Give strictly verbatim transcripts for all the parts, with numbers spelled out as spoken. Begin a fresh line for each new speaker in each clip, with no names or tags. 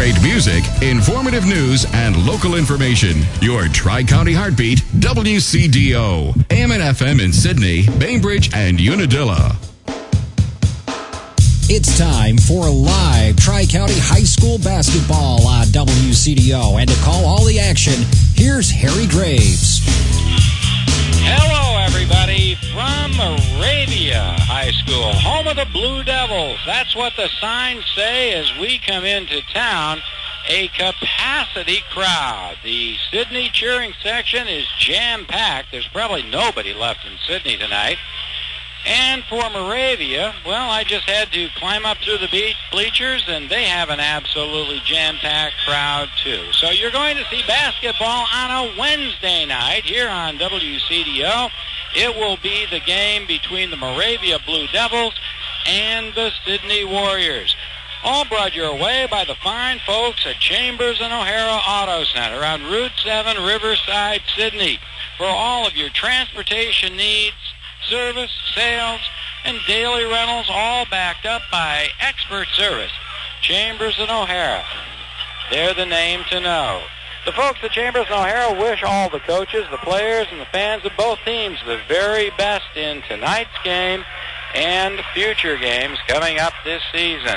Great music, informative news, and local information. Your Tri-County Heartbeat, W C D O. A M and F M in Sydney, Bainbridge, and Unadilla.
It's time for live Tri-County High School basketball on W C D O. And to call all the action, here's Harry Graves.
Hello, everybody, from Moravia High School, home of the Blue Devils. That's what the signs say as we come into town. A capacity crowd. The Sydney cheering section is jam-packed. There's probably nobody left in Sydney tonight. And for Moravia, well, I just had to climb up through the be- bleachers, and they have an absolutely jam-packed crowd, too. So you're going to see basketball on a Wednesday night here on W C D O. It will be the game between the Moravia Blue Devils and the Sydney Warriors. All brought your way by the fine folks at Chambers and O'Hara Auto Center on Route seven, Riverside, Sydney. For all of your transportation needs, service, sales, and daily rentals, all backed up by expert service. Chambers and O'Hara. They're the name to know. The folks at Chambers and O'Hara wish all the coaches, the players, and the fans of both teams the very best in tonight's game and future games coming up this season.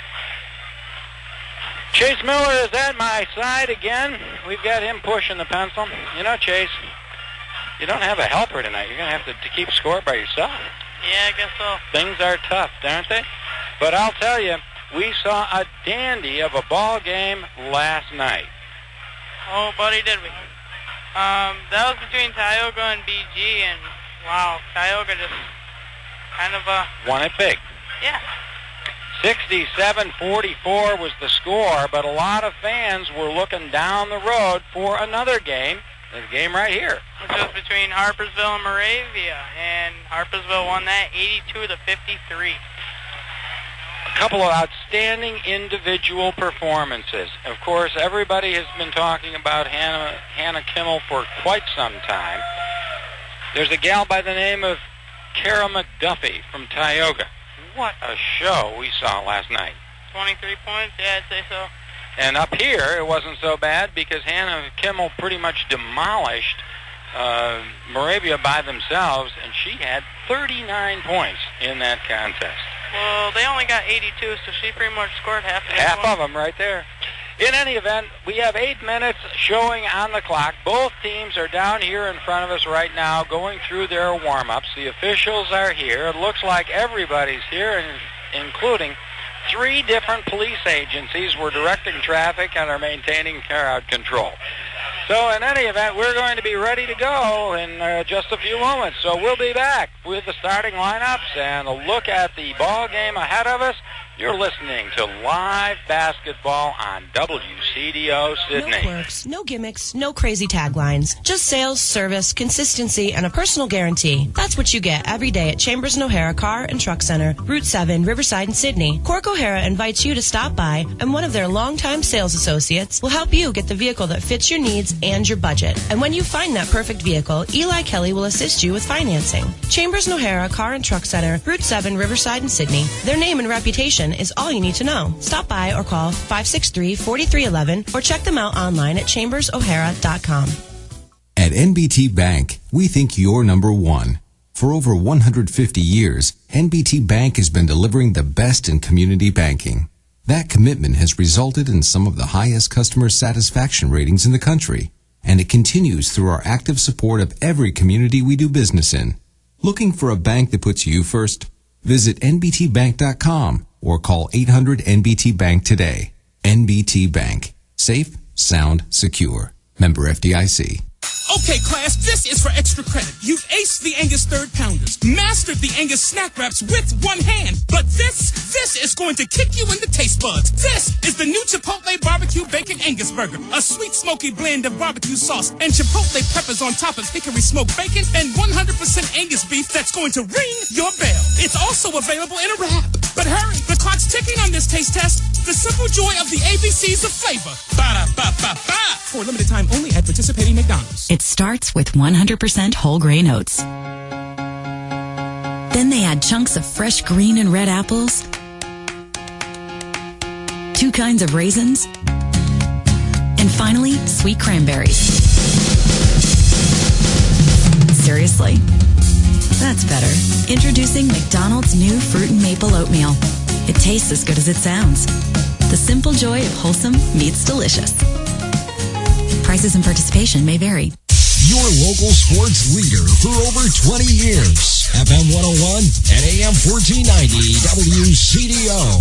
Chase Miller is at my side again. We've got him pushing the pencil. You know, Chase, you don't have a helper tonight. You're going to have to, to keep score by yourself.
Yeah, I guess so.
Things are tough, aren't they? But I'll tell you, we saw a dandy of a ball game last night.
Oh, buddy, did we. Um, that was between Tioga and B G, and wow, Tioga just kind of, uh...
won it big.
Yeah.
sixty-seven forty-four was the score, but a lot of fans were looking down the road for another game. The game right here.
Which was between Harpersville and Moravia, and Harpersville won that eighty-two to fifty-three.
A couple of outstanding individual performances. Of course, everybody has been talking about Hannah, Hannah Kimmel for quite some time. There's a gal by the name of Kara McDuffie from Tioga. What a show we saw last night.
twenty-three points, yeah, I'd say so.
And up here, it wasn't so bad because Hannah Kimmel pretty much demolished uh, Moravia by themselves, and she had thirty-nine points in that contest.
Well, they only got eighty-two, so she pretty much scored half of
Half of them right there. In any event, we have eight minutes showing on the clock. Both teams are down here in front of us right now going through their warm-ups. The officials are here. It looks like everybody's here, including three different police agencies were directing traffic and are maintaining crowd control. So in any event, we're going to be ready to go in uh, just a few moments. So we'll be back with the starting lineups and a look at the ball game ahead of us. You're listening to live basketball on W C D O Sydney.
No quirks, no gimmicks, no crazy taglines. Just sales, service, consistency, and a personal guarantee. That's what you get every day at Chambers and O'Hara Car and Truck Center, Route seven, Riverside and Sydney. Cork O'Hara invites you to stop by, and one of their longtime sales associates will help you get the vehicle that fits your needs and your budget. And when you find that perfect vehicle, Eli Kelly will assist you with financing. Chambers and O'Hara Car and Truck Center, Route seven, Riverside and Sydney. Their name and reputation is all you need to know. Stop by or call five six three, four three one one or check them out online at chambers o'hara dot com.
At N B T Bank, we think you're number one. For over one hundred fifty years, N B T Bank has been delivering the best in community banking. That commitment has resulted in some of the highest customer satisfaction ratings in the country, and it continues through our active support of every community we do business in. Looking for a bank that puts you first? Visit N B T bank dot com or call eight hundred N B T Bank today. N B T Bank. Safe, sound, secure. Member F D I C.
Okay, class, this is for extra credit. You've aced the Angus Third Pounders, mastered the Angus Snack Wraps with one hand, but this, this is going to kick you in the taste buds. This is the new Chipotle Barbecue Bacon Angus Burger, a sweet smoky blend of barbecue sauce and Chipotle peppers on top of hickory smoked bacon and one hundred percent Angus beef that's going to ring your bell. It's also available in a wrap. But hurry, the clock's ticking on this taste test. The simple joy of the A B Cs of flavor. Ba-da-ba-ba-ba. For a limited time only at participating McDonald's.
It starts with one hundred percent whole grain oats. Then they add chunks of fresh green and red apples two kinds of raisins, and finally, sweet cranberries. Seriously? That's better. Introducing McDonald's new Fruit and Maple Oatmeal. It tastes as good as it sounds. The simple joy of wholesome meets delicious. Prices and participation may vary.
Your local sports leader for over twenty years. F M one oh one and A M fourteen ninety W C D O.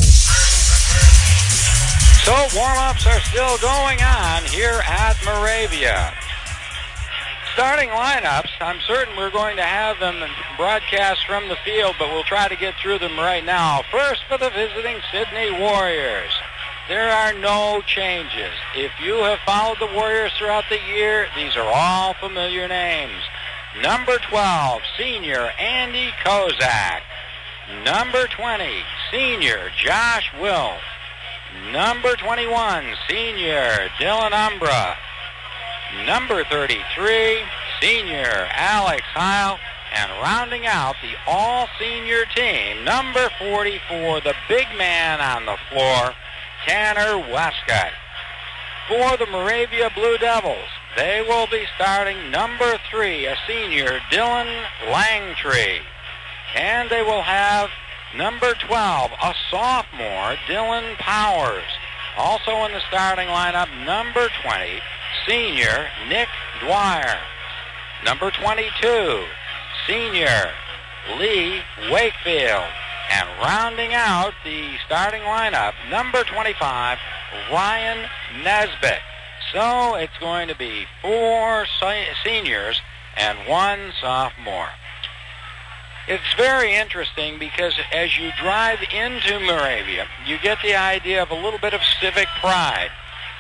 So warm-ups are still going on here at Moravia. Starting lineups, I'm certain we're going to have them broadcast from the field, but we'll try to get through them right now. First for the visiting Sydney Warriors. There are no changes. If you have followed the Warriors throughout the year, these are all familiar names. Number twelve, senior Andy Kozak. Number twenty, senior Josh Wilf. Number twenty-one, senior Dylan Umbra. Number thirty-three, senior Alex Heil. And rounding out the all-senior team, number forty-four, the big man on the floor, Tanner Westcott. For the Moravia Blue Devils, they will be starting number three, a senior, Dylan Langtree. And they will have number twelve, a sophomore, Dylan Powers. Also in the starting lineup, number twenty, senior, Nick Dwyer. Number twenty-two, senior, Lee Wakefield. And rounding out the starting lineup, number twenty-five, Ryan Nesbitt. So it's going to be four seniors and one sophomore. It's very interesting because as you drive into Moravia, you get the idea of a little bit of civic pride.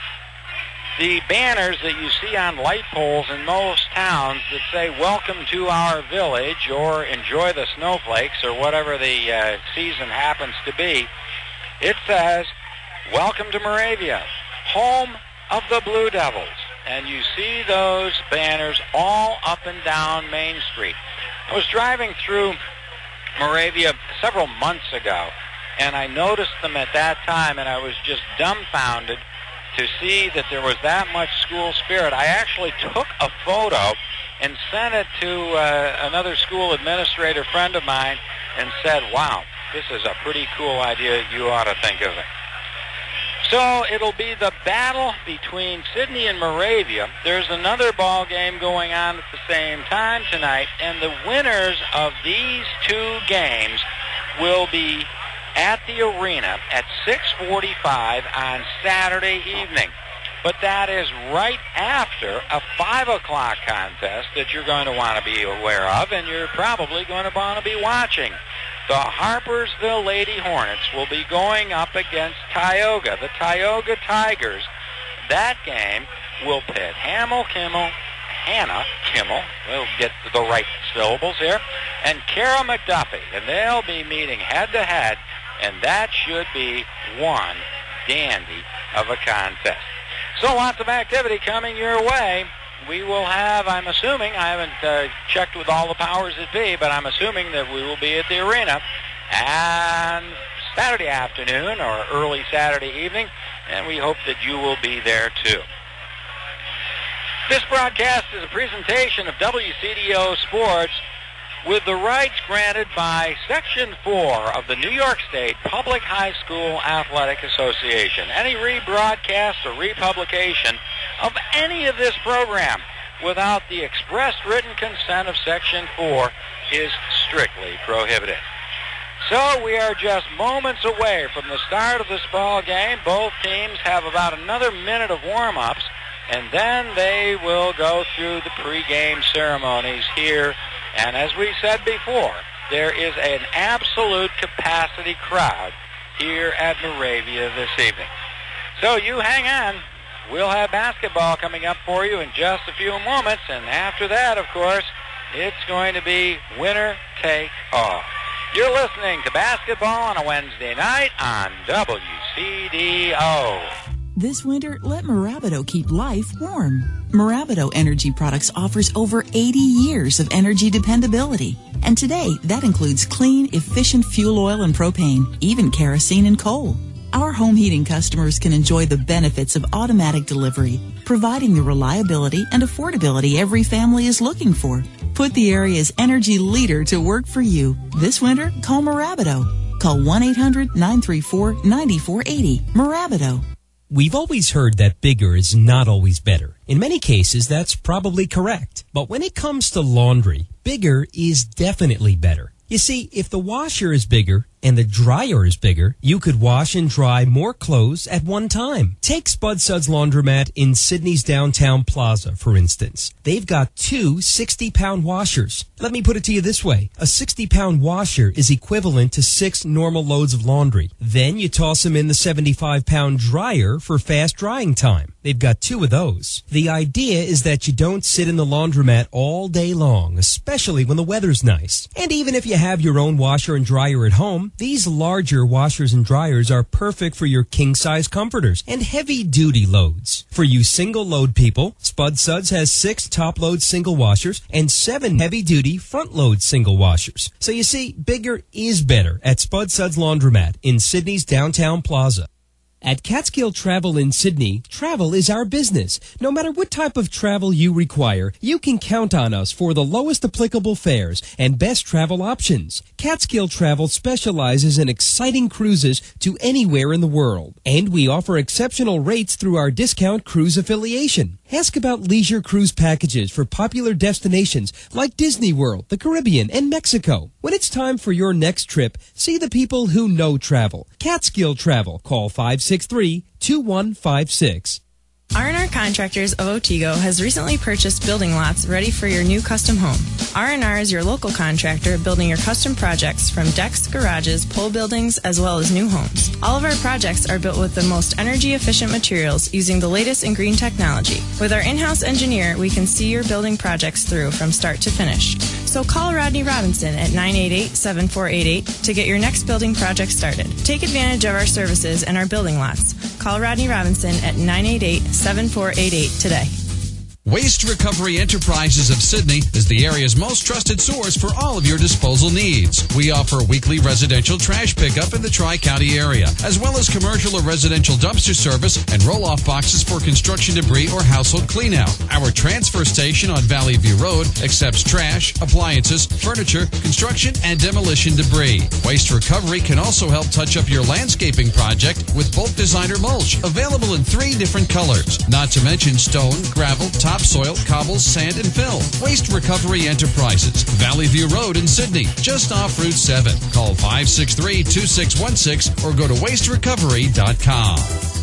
The banners that you see on light poles in most towns that say, "Welcome to our village," or "Enjoy the snowflakes," or whatever the uh, season happens to be, it says, "Welcome to Moravia, home of the Blue Devils." And you see those banners all up and down Main Street. I was driving through Moravia several months ago, and I noticed them at that time, and I was just dumbfounded to see that there was that much school spirit. I actually took a photo and sent it to uh, another school administrator friend of mine and said, "Wow, this is a pretty cool idea. You ought to think of it." So it'll be the battle between Sydney and Moravia. There's another ball game going on at the same time tonight, and the winners of these two games will be at the arena at six forty-five on Saturday evening. But that is right after a five o'clock contest that you're going to want to be aware of, and you're probably going to want to be watching. The Harpersville Lady Hornets will be going up against Tioga, the Tioga Tigers. That game will pit Hamill Kimmel, Hannah Kimmel, we'll get the right syllables here, and Kara McDuffie, and they'll be meeting head-to-head, and that should be one dandy of a contest. So lots of activity coming your way. We will have, I'm assuming, I haven't uh, checked with all the powers that be, but I'm assuming that we will be at the arena on Saturday afternoon or early Saturday evening, and we hope that you will be there too. This broadcast is a presentation of W C D O Sports with the rights granted by Section four of the New York State Public High School Athletic Association. Any rebroadcast or republication of any of this program without the expressed written consent of Section four is strictly prohibited. So we are just moments away from the start of this ball game. Both teams have about another minute of warm-ups, and then they will go through the pregame ceremonies here. And as we said before, there is an absolute capacity crowd here at Moravia this evening. So you hang on. We'll have basketball coming up for you in just a few moments. And after that, of course, it's going to be winner take all. You're listening to basketball on a Wednesday night on W C D O.
This winter, let Marabido keep life warm. Marabido Energy Products offers over eighty years of energy dependability. And today, that includes clean, efficient fuel oil and propane, even kerosene and coal. Our home heating customers can enjoy the benefits of automatic delivery, providing the reliability and affordability every family is looking for. Put the area's energy leader to work for you. This winter, call Mirabito. Call one eight hundred nine three four nine four eight zero. Mirabito.
We've always heard that bigger is not always better. In many cases, that's probably correct. But when it comes to laundry, bigger is definitely better. You see, if the washer is bigger and the dryer is bigger, you could wash and dry more clothes at one time. Take Spud Suds Laundromat in Sydney's downtown plaza, for instance. They've got two sixty-pound washers. Let me put it to you this way. A sixty-pound washer is equivalent to six normal loads of laundry. Then you toss them in the seventy-five-pound dryer for fast drying time. They've got two of those. The idea is that you don't sit in the laundromat all day long, especially when the weather's nice. And even if you have your own washer and dryer at home, these larger washers and dryers are perfect for your king-size comforters and heavy-duty loads. For you single-load people, Spud Suds has six top-load single washers and seven heavy-duty front-load single washers. So you see, bigger is better at Spud Suds Laundromat in Sydney's downtown plaza. At Catskill Travel in Sydney, travel is our business. No matter what type of travel you require, you can count on us for the lowest applicable fares and best travel options. Catskill Travel specializes in exciting cruises to anywhere in the world, and we offer exceptional rates through our discount cruise affiliation. Ask about leisure cruise packages for popular destinations like Disney World, the Caribbean, and Mexico. When it's time for your next trip, see the people who know travel. Catskill Travel. Call five six three, two one five six.
R and R Contractors of Otsego has recently purchased building lots ready for your new custom home. R and R is your local contractor building your custom projects from decks, garages, pole buildings, as well as new homes. All of our projects are built with the most energy-efficient materials using the latest in green technology. With our in-house engineer, we can see your building projects through from start to finish. So call Rodney Robinson at nine eight eight, seven four eight eight to get your next building project started. Take advantage of our services and our building lots. Call Rodney Robinson at nine eight eight, seven four eight eight today.
Waste Recovery Enterprises of Sydney is the area's most trusted source for all of your disposal needs. We offer weekly residential trash pickup in the Tri-County area, as well as commercial or residential dumpster service and roll-off boxes for construction debris or household cleanout. Our transfer station on Valley View Road accepts trash, appliances, furniture, construction, and demolition debris. Waste Recovery can also help touch up your landscaping project with bulk designer mulch, available in three different colors, not to mention stone, gravel, top topsoil, cobbles, sand, and fill. Waste Recovery Enterprises, Valley View Road in Sydney, just off Route seven. Call five six three, two six one six or go to waste recovery dot com.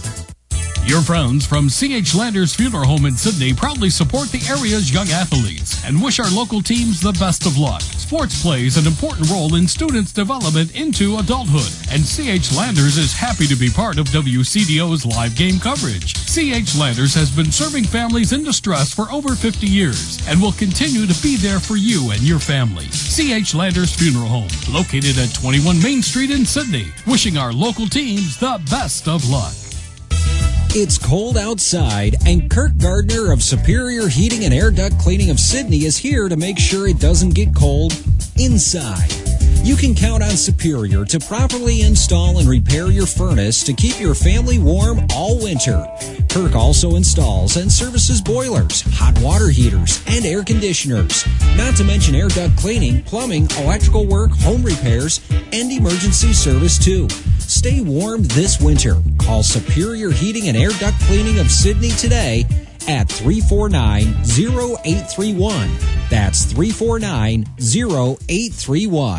Your friends from C H Landers Funeral Home in Sydney proudly support the area's young athletes and wish our local teams the best of luck. Sports plays an important role in students' development into adulthood, and C H Landers is happy to be part of W C D O's live game coverage. C H Landers has been serving families in distress for over fifty years and will continue to be there for you and your family. C H Landers Funeral Home, located at twenty-one Main Street in Sydney, wishing our local teams the best of luck.
It's cold outside, and Kirk Gardner of Superior Heating and Air Duct Cleaning of Sydney is here to make sure it doesn't get cold inside. You can count on Superior to properly install and repair your furnace to keep your family warm all winter. Kirk also installs and services boilers, hot water heaters, and air conditioners. Not to mention air duct cleaning, plumbing, electrical work, home repairs, and emergency service too. Stay warm this winter. Call Superior Heating and Air Duct Cleaning of Sydney today at three four nine, zero eight three one. That's three four nine, zero eight three one.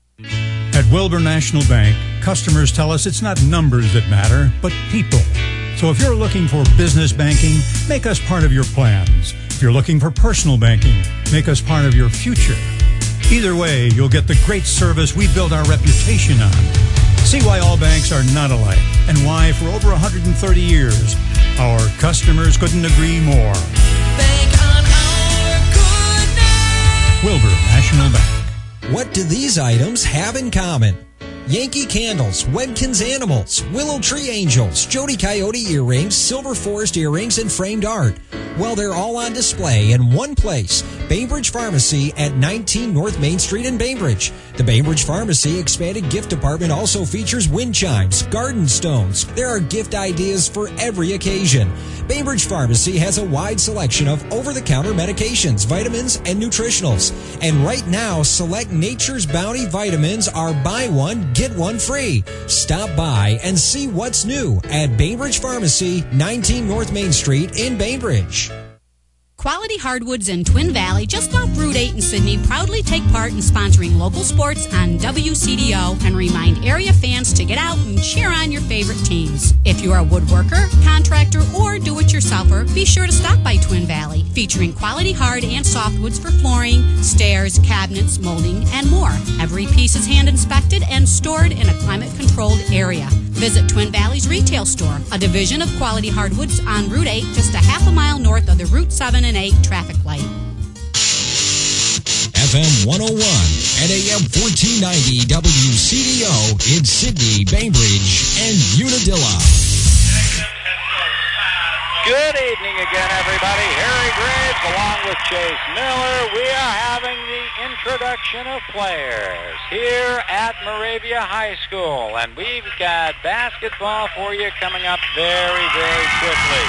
At Wilbur National Bank, customers tell us it's not numbers that matter, but people. So if you're looking for business banking, make us part of your plans. If you're looking for personal banking, make us part of your future. Either way, you'll get the great service we build our reputation on. See why all banks are not alike, and why for over one hundred thirty years, our customers couldn't agree more.
Bank on our good name.
Wilbur National Bank.
What do these items have in common? Yankee Candles, Wedkins Animals, Willow Tree Angels, Jody Coyote Earrings, Silver Forest Earrings, and Framed Art. Well, they're all on display in one place, Bainbridge Pharmacy at nineteen North Main Street in Bainbridge. The Bainbridge Pharmacy expanded gift department also features wind chimes, garden stones. There are gift ideas for every occasion. Bainbridge Pharmacy has a wide selection of over-the-counter medications, vitamins, and nutritionals. And right now, select Nature's Bounty vitamins are buy one, get one free. Stop by and see what's new at Bainbridge Pharmacy, nineteen North Main Street in Bainbridge.
Quality Hardwoods in Twin Valley, just off Route eight in Sydney, proudly take part in sponsoring local sports on W C D O and remind area fans to get out and cheer on your favorite teams. If you're a woodworker, contractor, or do-it-yourselfer, be sure to stop by Twin Valley, featuring quality hard and softwoods for flooring, stairs, cabinets, molding, and more. Every piece is hand-inspected and stored in a climate-controlled area. Visit Twin Valley's retail store, a division of Quality Hardwoods on Route eight, just a half a mile north of the Route seven and eight traffic light.
F M one oh one and A M fourteen ninety W C D O in Sydney, Bainbridge, and Unadilla.
Good evening again, everybody. Harry Graves along with Chase Miller. We are having the introduction of players here at Moravia High School. And we've got basketball for you coming up very, very quickly.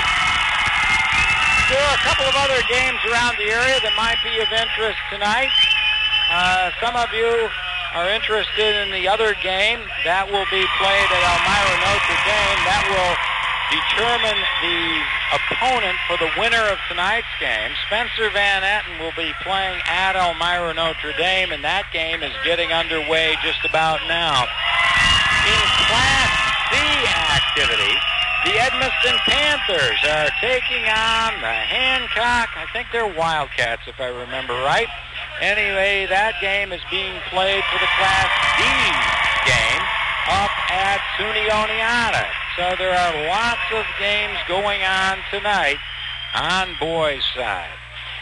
There are a couple of other games around the area that might be of interest tonight. Uh, some of you are interested in the other game. That will be played at Elmira Notre Dame. That will determine the opponent for the winner of tonight's game. Spencer Van Etten will be playing at Elmira Notre Dame, and that game is getting underway just about now. In Class C activity, the Edmiston Panthers are taking on the Hancock. I think they're Wildcats, if I remember right. Anyway, that game is being played for the Class D game up at SUNY Oneonta. So there are lots of games going on tonight on boys' side.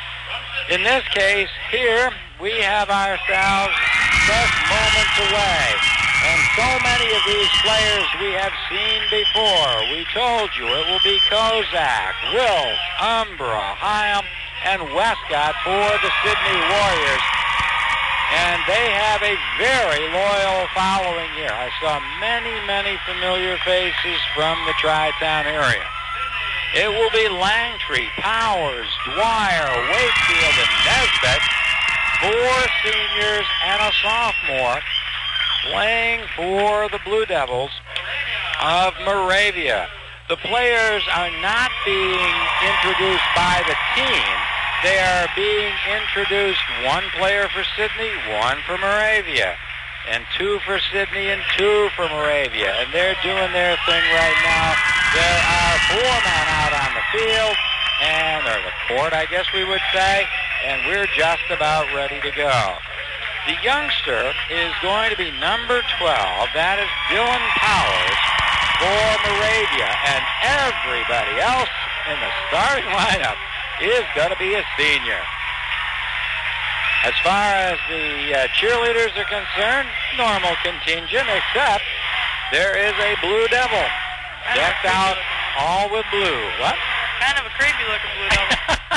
In this case, here, we have ourselves just moments away. And so many of these players we have seen before. We told you it will be Kozak, Wills, Umbra, Hyam, and Westcott for the Sydney Warriors. And they have a very loyal following here. I saw many, many familiar faces from the Tri-Town area. It will be Langtree, Powers, Dwyer, Wakefield, and Nesbitt, four seniors and a sophomore, playing for the Blue Devils of Moravia. The players are not being introduced by the team. They are being introduced, one player for Sydney, one for Moravia, and two for Sydney and two for Moravia. And they're doing their thing right now. There are four men out on the field, and or the court, I guess we would say, and we're just about ready to go. The youngster is going to be number twelve. That is Dylan Powers for Moravia, and everybody else in the starting lineup is going to be a senior. As far as the uh, cheerleaders are concerned, normal contingent, except there is a Blue Devil decked out all with blue. What?
Kind of a creepy looking Blue Devil.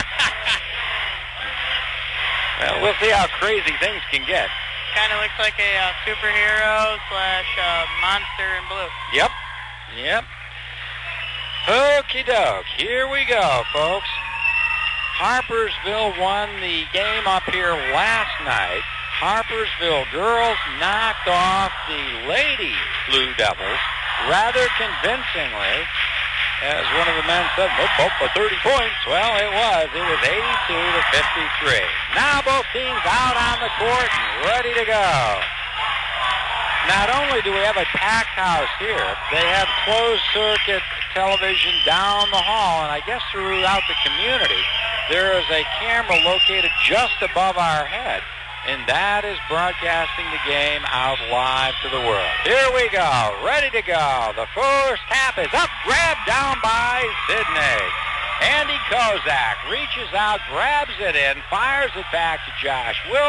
Well, we'll see how crazy things can get.
Kind of looks like a uh, superhero slash uh, monster in blue.
Yep. Yep. Okie doke. Here we go, folks. Harpersville won the game up here last night. Harpersville girls knocked off the Lady Blue Devils rather convincingly. As one of the men said, oh, for thirty points. Well, it was. It was eighty-two to fifty-three. Now both teams out on the court and ready to go. Not only do we have a packed house here, they have closed-circuit television down the hall, and I guess throughout the community, there is a camera located just above our head, and that is broadcasting the game out live to the world. Here we go, ready to go. The first half is up, grabbed down by Sydney. Andy Kozak reaches out, grabs it in, fires it back to Josh Wills.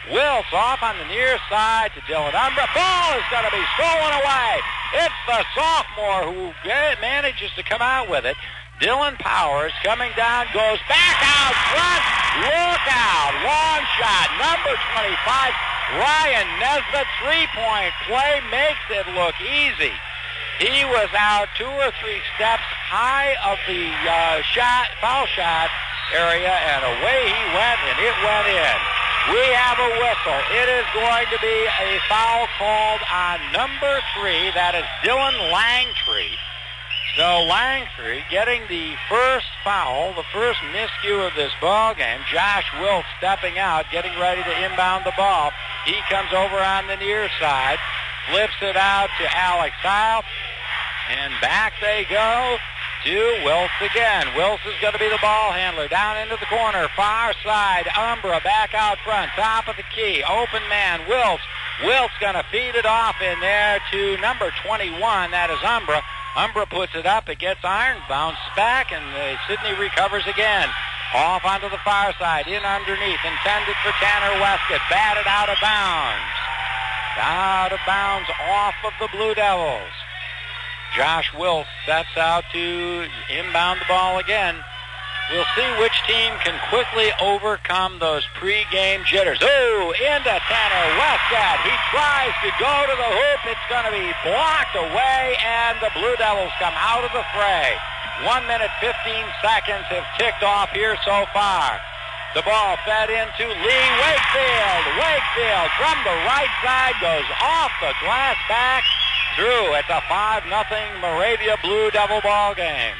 Wills off on the near side to Dylan Umbra. Ball is going to be stolen away. It's the sophomore who manages to come out with it. Dylan Powers coming down, goes back out front. Look out. Long shot. Number twenty-five, Ryan Nesbitt. Three-point play makes it look easy. He was out two or three steps high of the uh, shot, foul shot area, and away he went, and it went in. We have a whistle. It is going to be a foul called on number three. That is Dylan Langtree. So Langtree getting the first foul, the first miscue of this ball game. Josh Wiltz stepping out, getting ready to inbound the ball. He comes over on the near side, flips it out to Alex Heil, and back they go to Wiltz again. Wiltz is going to be the ball handler. Down into the corner, far side. Umbra back out front, top of the key. Open man, Wiltz. Wiltz going to feed it off in there to number twenty-one. That is Umbra. Umbra puts it up. It gets iron, bounces back, and uh, Sidney recovers again. Off onto the far side, in underneath, intended for Tanner Westcott. Batted out of bounds. Out of bounds off of the Blue Devils. Josh Wiltz sets out to inbound the ball again. We'll see which team can quickly overcome those pregame jitters. Oh, into Tanner Westcott. He tries to go to the hoop. It's going to be blocked away, and the Blue Devils come out of the fray. One minute, fifteen seconds have ticked off here so far. The ball fed into Lee Wakefield. Wakefield from the right side goes off the glass back through. It's a five nothing Moravia Blue Devil ball game.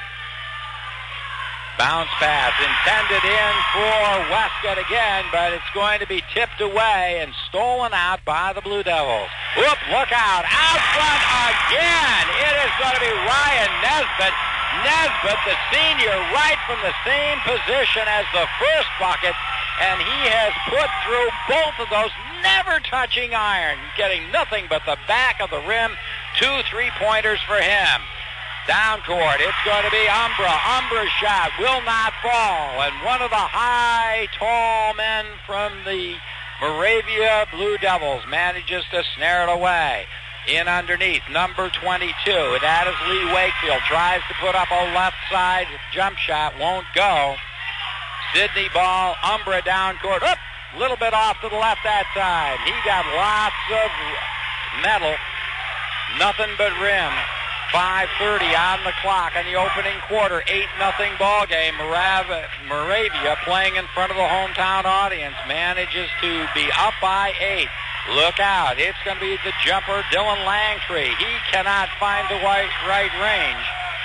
Bounce pass intended in for Westcott again, but it's going to be tipped away and stolen out by the Blue Devils. Whoop, look out. Out front again. It is going to be Ryan Nesbitt. Nesbitt, the senior, right from the same position as the first bucket, and he has put through both of those, never touching iron, getting nothing but the back of the rim. Two three-pointers for him. Down court, it's going to be Umbra. Umbra's shot will not fall, and one of the high, tall men from the Moravia Blue Devils manages to snare it away. In underneath, number twenty-two. That is Lee Wakefield. Tries to put up a left side jump shot. Won't go. Sidney ball. Umbra down court. Up! A little bit off to the left that side. He got lots of metal. Nothing but rim. five thirty on the clock in the opening quarter. eight nothing ball game. Moravia playing in front of the hometown audience. Manages to be up by eight. Look out. It's going to be the jumper, Dylan Langtree. He cannot find the right, right range.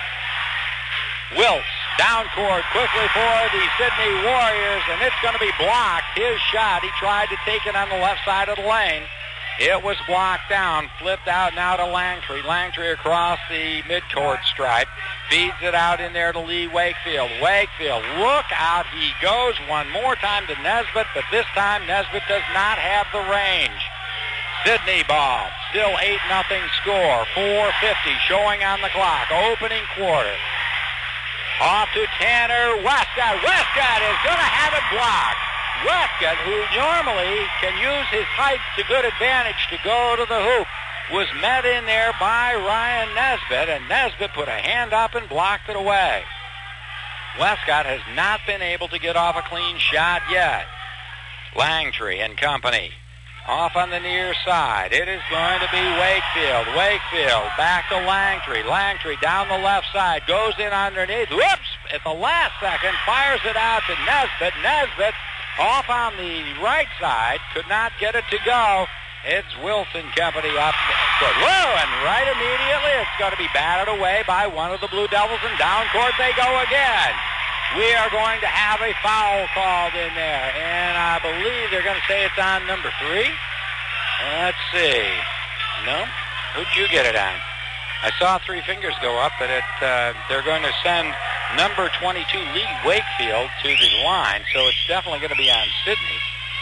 Wiltz, down court quickly for the Sidney Warriors, and it's going to be blocked. His shot, he tried to take it on the left side of the lane. It was blocked down, flipped out now to Langtree. Langtree across the midcourt stripe. Feeds it out in there to Lee Wakefield. Wakefield, look out. He goes one more time to Nesbitt, but this time Nesbitt does not have the range. Sidney ball. Still eight nothing score. four fifty showing on the clock. Opening quarter. Off to Tanner Westcott. Westcott is going to have it blocked. Westcott, who normally can use his height to good advantage to go to the hoop, was met in there by Ryan Nesbitt, and Nesbitt put a hand up and blocked it away. Westcott has not been able to get off a clean shot yet. Langtree and company. Off on the near side. It is going to be Wakefield. Wakefield back to Langtree. Langtree down the left side. Goes in underneath. Whoops! At the last second, fires it out to Nesbitt. Nesbitt off on the right side. Could not get it to go. It's Wilson company up. Whoa! And right immediately, it's going to be batted away by one of the Blue Devils, and down court they go again. We are going to have a foul called in there, and I believe they're going to say it's on number three. Let's see. No? Who'd you get it on? I saw three fingers go up, but it, uh, they're going to send number twenty-two, Lee Wakefield, to the line, so it's definitely going to be on Sidney.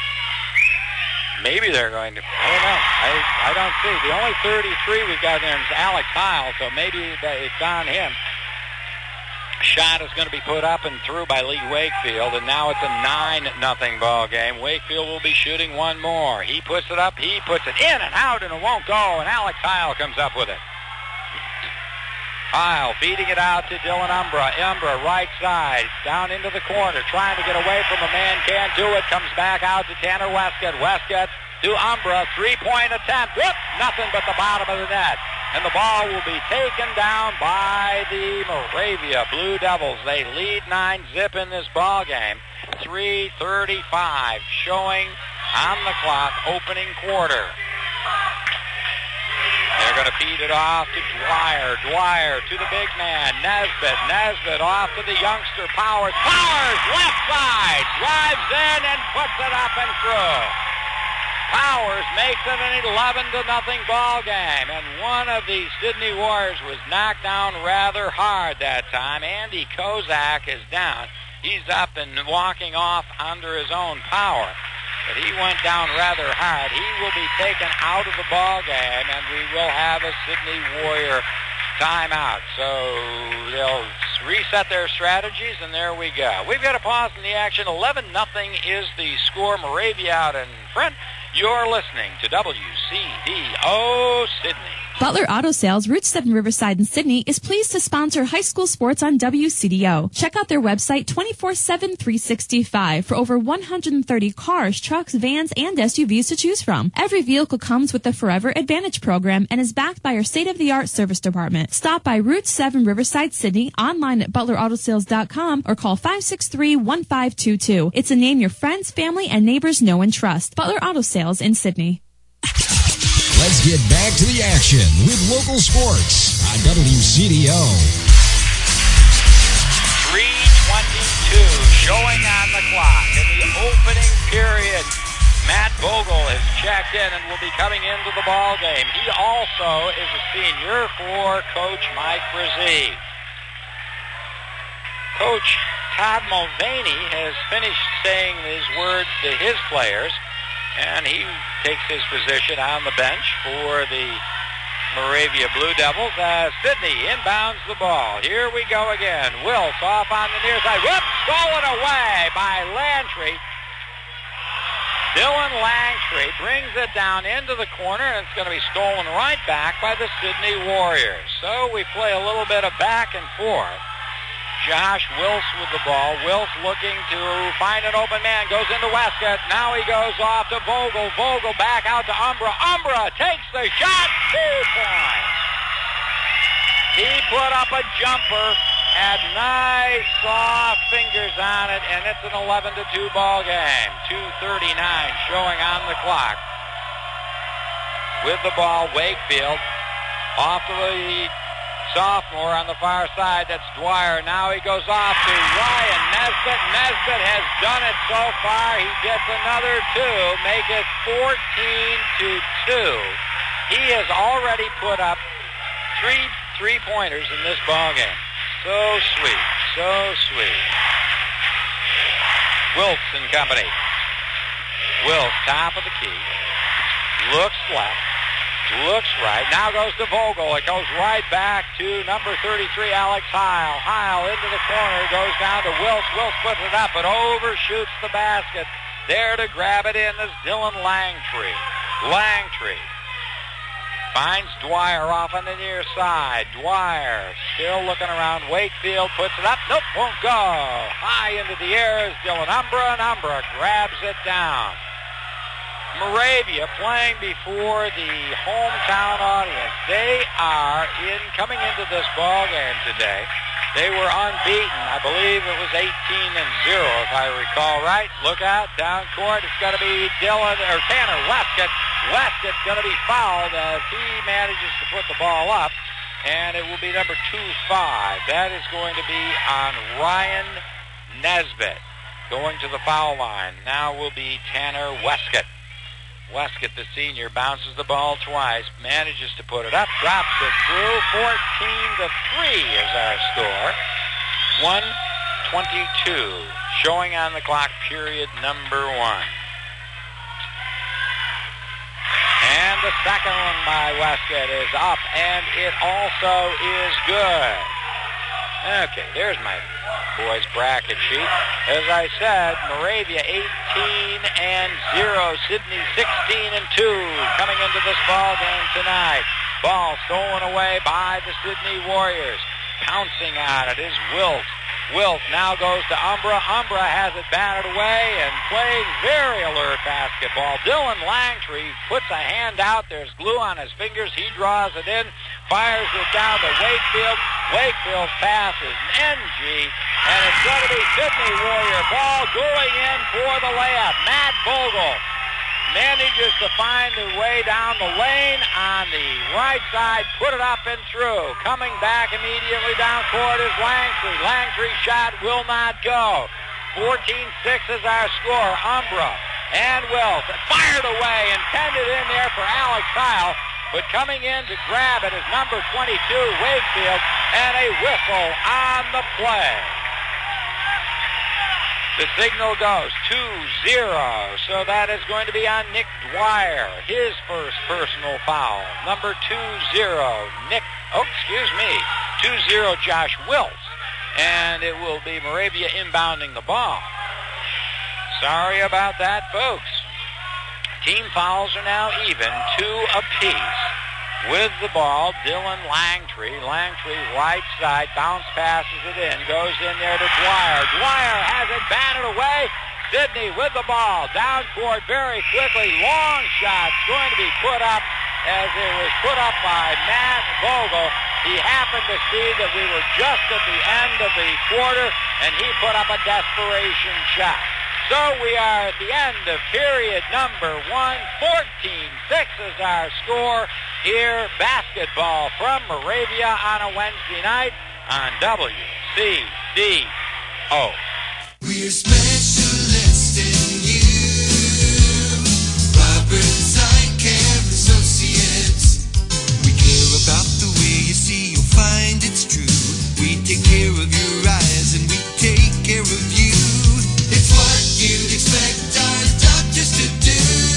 Maybe they're going to, I don't know. I, I don't see. The only thirty-three we've got there is Alex Heil, so maybe that it's on him. shot is going to be put up and through by Lee Wakefield, and now it's a nine nothing ball game. Wakefield will be shooting one more. He puts it up, he puts it in and out, and it won't go, and Alex Heil comes up with it. Heil feeding it out to Dylan Umbra. Umbra, right side, down into the corner, trying to get away from a man, can't do it, comes back out to Tanner Westcott. Westcott to Umbra, three-point attempt. Whoop, nothing but the bottom of the net. And the ball will be taken down by the Moravia Blue Devils. They lead nine zip in this ball game. three thirty-five showing on the clock, opening quarter. They're going to feed it off to Dwyer. Dwyer to the big man, Nesbitt. Nesbitt off to the youngster, Powers. Powers, left side, drives in and puts it up and through. Powers makes it an eleven to nothing ball game, and one of the Sydney Warriors was knocked down rather hard that time. Andy Kozak is down. He's up and walking off under his own power, but he went down rather hard. He will be taken out of the ball game, and we will have a Sydney Warrior timeout. So they'll reset their strategies, and there we go. We've got a pause in the action. eleven nothing is the score. Moravia out in front. You're listening to W C D O Sydney.
Butler Auto Sales, Route seven Riverside in Sydney, is pleased to sponsor high school sports on W C D O. Check out their website twenty-four seven, three sixty-five for over one hundred thirty cars, trucks, vans, and S U Vs to choose from. Every vehicle comes with the Forever Advantage program and is backed by our state-of-the-art service department. Stop by Route seven Riverside, Sydney, online at butler auto sales dot com or call five six three, one five two two. It's a name your friends, family, and neighbors know and trust. Butler Auto Sales in Sydney.
Let's get back to the action with local sports on W C D O.
three twenty-two showing on the clock in the opening period. Matt Vogel has checked in and will be coming into the ball game. He also is a senior for Coach Mike Brzee. Coach Todd Mulvaney has finished saying his words to his players, and he takes his position on the bench for the Moravia Blue Devils as Sydney inbounds the ball. Here we go again. Wills off on the near side. Whoops! Stolen away by Lantry. Dylan Langtree brings it down into the corner, and it's going to be stolen right back by the Sydney Warriors. So we play a little bit of back and forth. Josh Wills with the ball. Wills looking to find an open man. Goes into Westcott. Now he goes off to Vogel. Vogel back out to Umbra. Umbra takes the shot. Two points. He put up a jumper. Had nice soft fingers on it, and it's an eleven to two ball game. two thirty-nine showing on the clock. With the ball, Wakefield off to the sophomore on the far side. That's Dwyer. Now he goes off to Ryan Nesbitt. Nesbitt has done it so far. He gets another two, make it fourteen to two. He has already put up three three-pointers in this ball game. So sweet, so sweet. Wilkes and company. Wilkes, top of the key. Looks left. Looks right. Now goes to Vogel. It goes right back to number thirty-three, Alex Heil. Heil into the corner. Goes down to Wilkes. Wilkes puts it up, but overshoots the basket. There to grab it in is Dylan Langtree. Langtree finds Dwyer off on the near side. Dwyer still looking around. Wakefield puts it up. Nope, won't go. High into the air is Dylan Umbra, and Umbra grabs it down. Moravia playing before the hometown audience. They are in coming into this ball game today. They were unbeaten. I believe it was eighteen and zero, if I recall right. Look out, down court. It's going to be Dylan or Tanner Westcott. Westcott's going to be fouled as he manages to put the ball up, and it will be number two five. That is going to be on Ryan Nesbitt going to the foul line. Now will be Tanner Westcott. Westcott, the senior, bounces the ball twice, manages to put it up, drops it through. fourteen to three is our score. one twenty-two showing on the clock, period number one. And the second one by Westcott is up, and it also is good. Okay, there's my boys' bracket sheet. As I said, Moravia eighteen and zero, Sydney sixteen and two coming into this ball game tonight. Ball stolen away by the Sydney Warriors. Pouncing on it is Wilt. Wilt now goes to Umbra. Umbra has it batted away and playing very alert basketball. Dylan Langtree puts a hand out. There's glue on his fingers. He draws it in, fires it down to Wakefield. Wakefield's pass is N G, and it's going to be Sydney Warrior ball going in for the layup. Matt Vogel manages to find a way down the lane on the right side, put it up and through. Coming back immediately down court is Langtree. Langtree's shot will not go. fourteen six is our score. Umbra and Wilt fired away, intended in there for Alex Heil, but coming in to grab it is number twenty-two, Wakefield, and a whistle on the play. The signal goes two zero, so that is going to be on Nick Dwyer, his first personal foul. Number two zero, Nick, oh, excuse me, two zero, Josh Wiltz, and it will be Moravia inbounding the ball. Sorry about that, folks. Team fouls are now even, two apiece. With the ball, Dylan Langtree. Langtree right side, bounce passes it in, goes in there to Dwyer. Dwyer has it batted away. Sydney with the ball, down court very quickly. Long shot going to be put up as it was put up by Matt Vogel. He happened to see that we were just at the end of the quarter, and he put up a desperation shot. So we are at the end of period number one. fourteen six is our score here. Basketball from Moravia on a Wednesday night on W C D O.
We're specialists in you. Robert Sidecare Associates. We care about the way you see. You'll find it's true. We take care of your eyes and we take care of you. It's what you'd expect our doctors to do.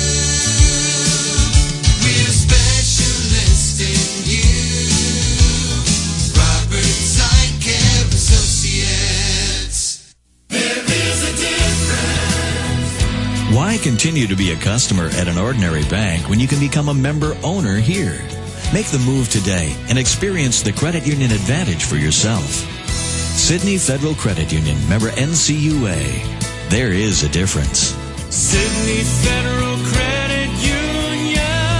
We're specialists in you. Robert Sidecare Associates. There is a difference.
Why continue to be a customer at an ordinary bank when you can become a member owner here? Make the move today and experience the credit union advantage for yourself. Sydney Federal Credit Union, member N C U A. There is a difference.
Sydney Federal Credit Union.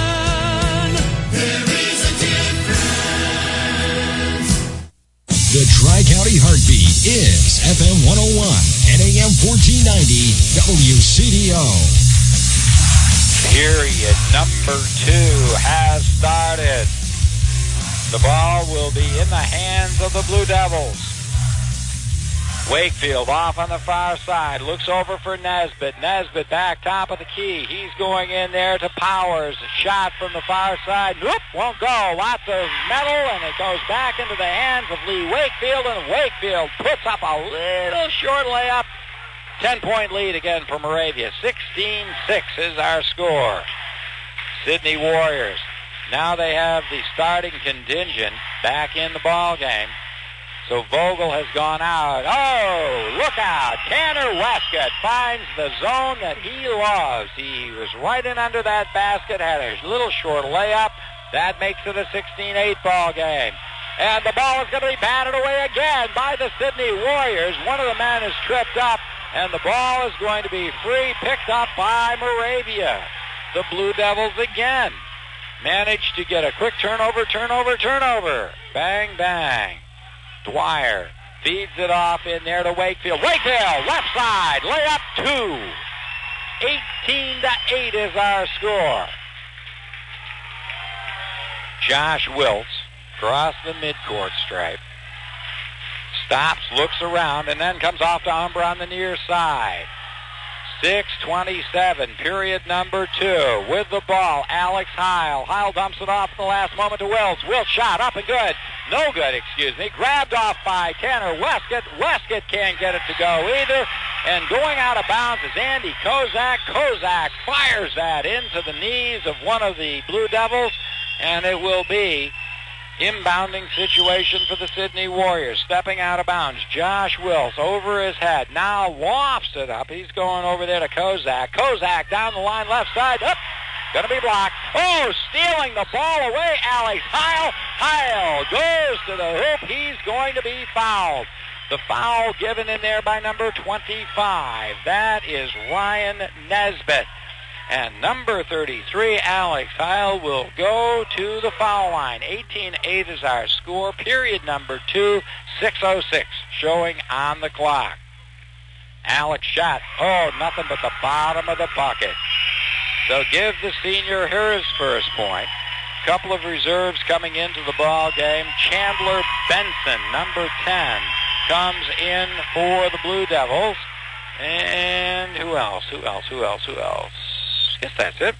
There is a difference.
The Tri-County Heartbeat is F M one oh one and A M fourteen ninety W C D O.
Period number two has started. The ball will be in the hands of the Blue Devils. Wakefield off on the far side, looks over for Nesbitt. Nesbitt back top of the key. He's going in there to Powers. Shot from the far side. Nope, won't go. Lots of metal, and it goes back into the hands of Lee Wakefield, and Wakefield puts up a little short layup. Ten-point lead again for Moravia. sixteen six is our score. Sydney Warriors. Now they have the starting contingent back in the ball game. So Vogel has gone out. Oh, look out. Tanner Westcott finds the zone that he loves. He was right in under that basket, had a little short layup. That makes it a sixteen eight ball game. And the ball is going to be batted away again by the Sydney Warriors. One of the men is tripped up, and the ball is going to be free, picked up by Moravia. The Blue Devils again managed to get a quick turnover, turnover, turnover. Bang, bang. Dwyer feeds it off in there to Wakefield. Wakefield, left side, layup two. eighteen to eight is our score. Josh Wiltz across the midcourt stripe. Stops, looks around, and then comes off to Umbra on the near side. six twenty-seven, period number two. With the ball, Alex Heil. Heil dumps it off at the last moment to Wiltz. Wiltz shot up and good. No good, excuse me. Grabbed off by Tanner Westcott. Westcott can't get it to go either. And going out of bounds is Andy Kozak. Kozak fires that into the knees of one of the Blue Devils. And it will be Inbounding situation for the Sydney Warriors. Stepping out of bounds. Josh Wills over his head. Now lofts it up. He's going over there to Kozak. Kozak down the line, left side. Up. Going to be blocked. Oh, stealing the ball away. Alex Heil. Heil goes to the hoop. He's going to be fouled. The foul given in there by number twenty-five. That is Ryan Nesbitt. And number thirty-three, Alex Heil, will go to the foul line. eighteen eight is our score. Period number two, six oh six showing on the clock. Alex shot. Oh, nothing but the bottom of the bucket. So give the senior his first point. Couple of reserves coming into the ball game. Chandler Benson, number ten, comes in for the Blue Devils. And who else? Who else? Who else? Who else? I guess that's it.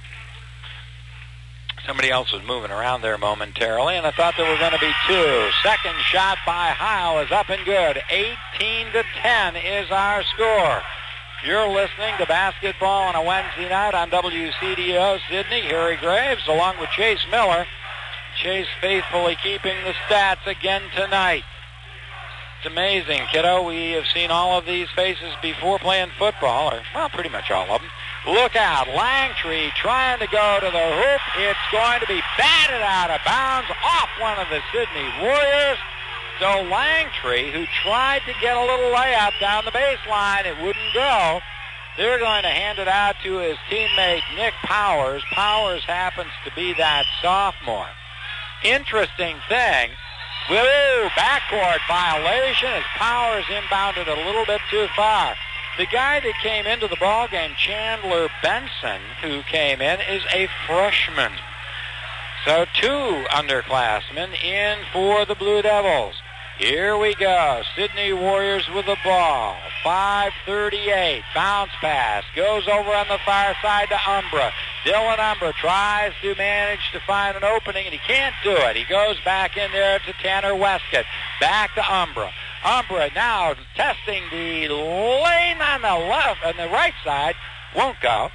Somebody else was moving around there momentarily, and I thought there were going to be two. Second shot by Heil is up and good. eighteen to ten is our score. You're listening to basketball on a Wednesday night on W C D O Sydney. Harry Graves along with Chase Miller. Chase faithfully keeping the stats again tonight. It's amazing, kiddo. We have seen all of these faces before playing football, or, well, pretty much all of them. Look out. Langtree trying to go to the hoop. It's going to be batted out of bounds off one of the Sydney Warriors. So Langtree, who tried to get a little layup down the baseline, it wouldn't go. They're going to hand it out to his teammate, Nick Powers. Powers happens to be that sophomore. Interesting thing. Woo! Backcourt violation as Powers inbounded a little bit too far. The guy that came into the ballgame, Chandler Benson, who came in, is a freshman. So two underclassmen in for the Blue Devils. Here we go. Sydney Warriors with the ball. five thirty-eight. Bounce pass. Goes over on the far side to Umbra. Dylan Umbra tries to manage to find an opening, and he can't do it. He goes back in there to Tanner Westcott. Back to Umbra. Umbra now testing the lane on the left, on the right side. Won't go.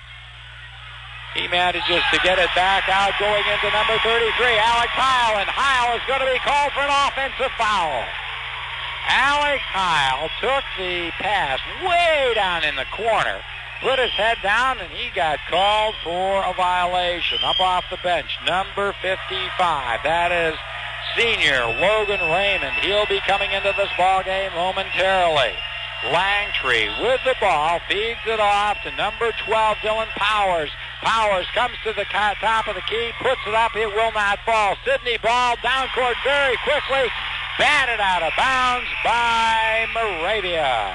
He manages to get it back out going into number thirty-three, Alex Heil, and Heil is going to be called for an offensive foul. Alex Heil took the pass way down in the corner, put his head down, and he got called for a violation. Up off the bench, number fifty-five. That is senior Logan Raymond. He'll be coming into this ball game momentarily. Langtree with the ball, feeds it off to number twelve, Dylan Powers. Powers comes to the top of the key, puts it up, it will not fall. Sydney ball down court very quickly, batted out of bounds by Moravia.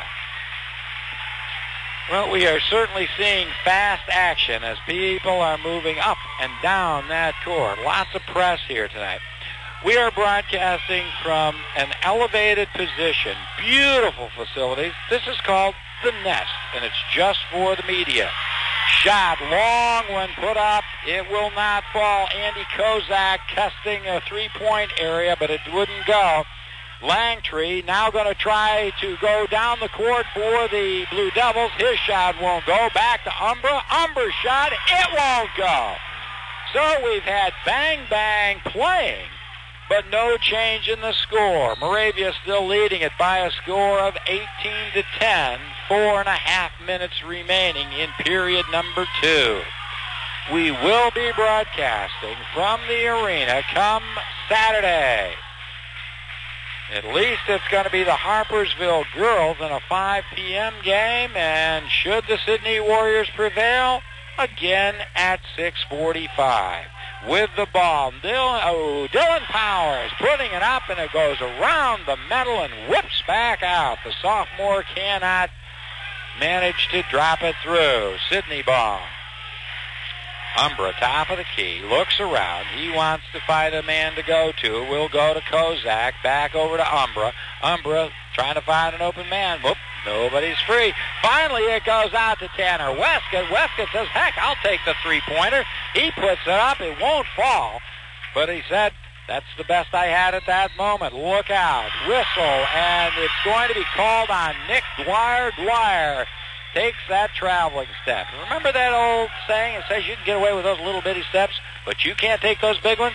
Well, we are certainly seeing fast action as people are moving up and down that court. Lots of press here tonight. We are broadcasting from an elevated position. Beautiful facilities. This is called the Nest, and it's just for the media. Shot long when put up. It will not fall. Andy Kozak testing a three-point area, but it wouldn't go. Langtree now going to try to go down the court for the Blue Devils. His shot won't go. Back to Umbra. Umbra's shot. It won't go. So we've had bang-bang playing, but no change in the score. Moravia still leading it by a score of eighteen to ten. Four and a half minutes remaining in period number two. We will be broadcasting from the arena come Saturday. At least it's going to be the Harpersville Girls in a five p.m. game, and should the Sydney Warriors prevail, again at six forty-five. With the ball, Dylan, oh, Dylan Powers putting it up, and it goes around the middle and whips back out. The sophomore cannot manage to drop it through. Sydney ball. Umbra, top of the key, looks around. He wants to find a man to go to. Will go to Kozak, back over to Umbra. Umbra trying to find an open man. Whoop, nobody's free. Finally, it goes out to Tanner Westcott. Westcott says, heck, I'll take the three-pointer. He puts it up. It won't fall. But he said, that's the best I had at that moment. Look out. Whistle, and it's going to be called on Nick Dwyer. Dwyer takes that traveling step. Remember that old saying? It says you can get away with those little bitty steps, but you can't take those big ones?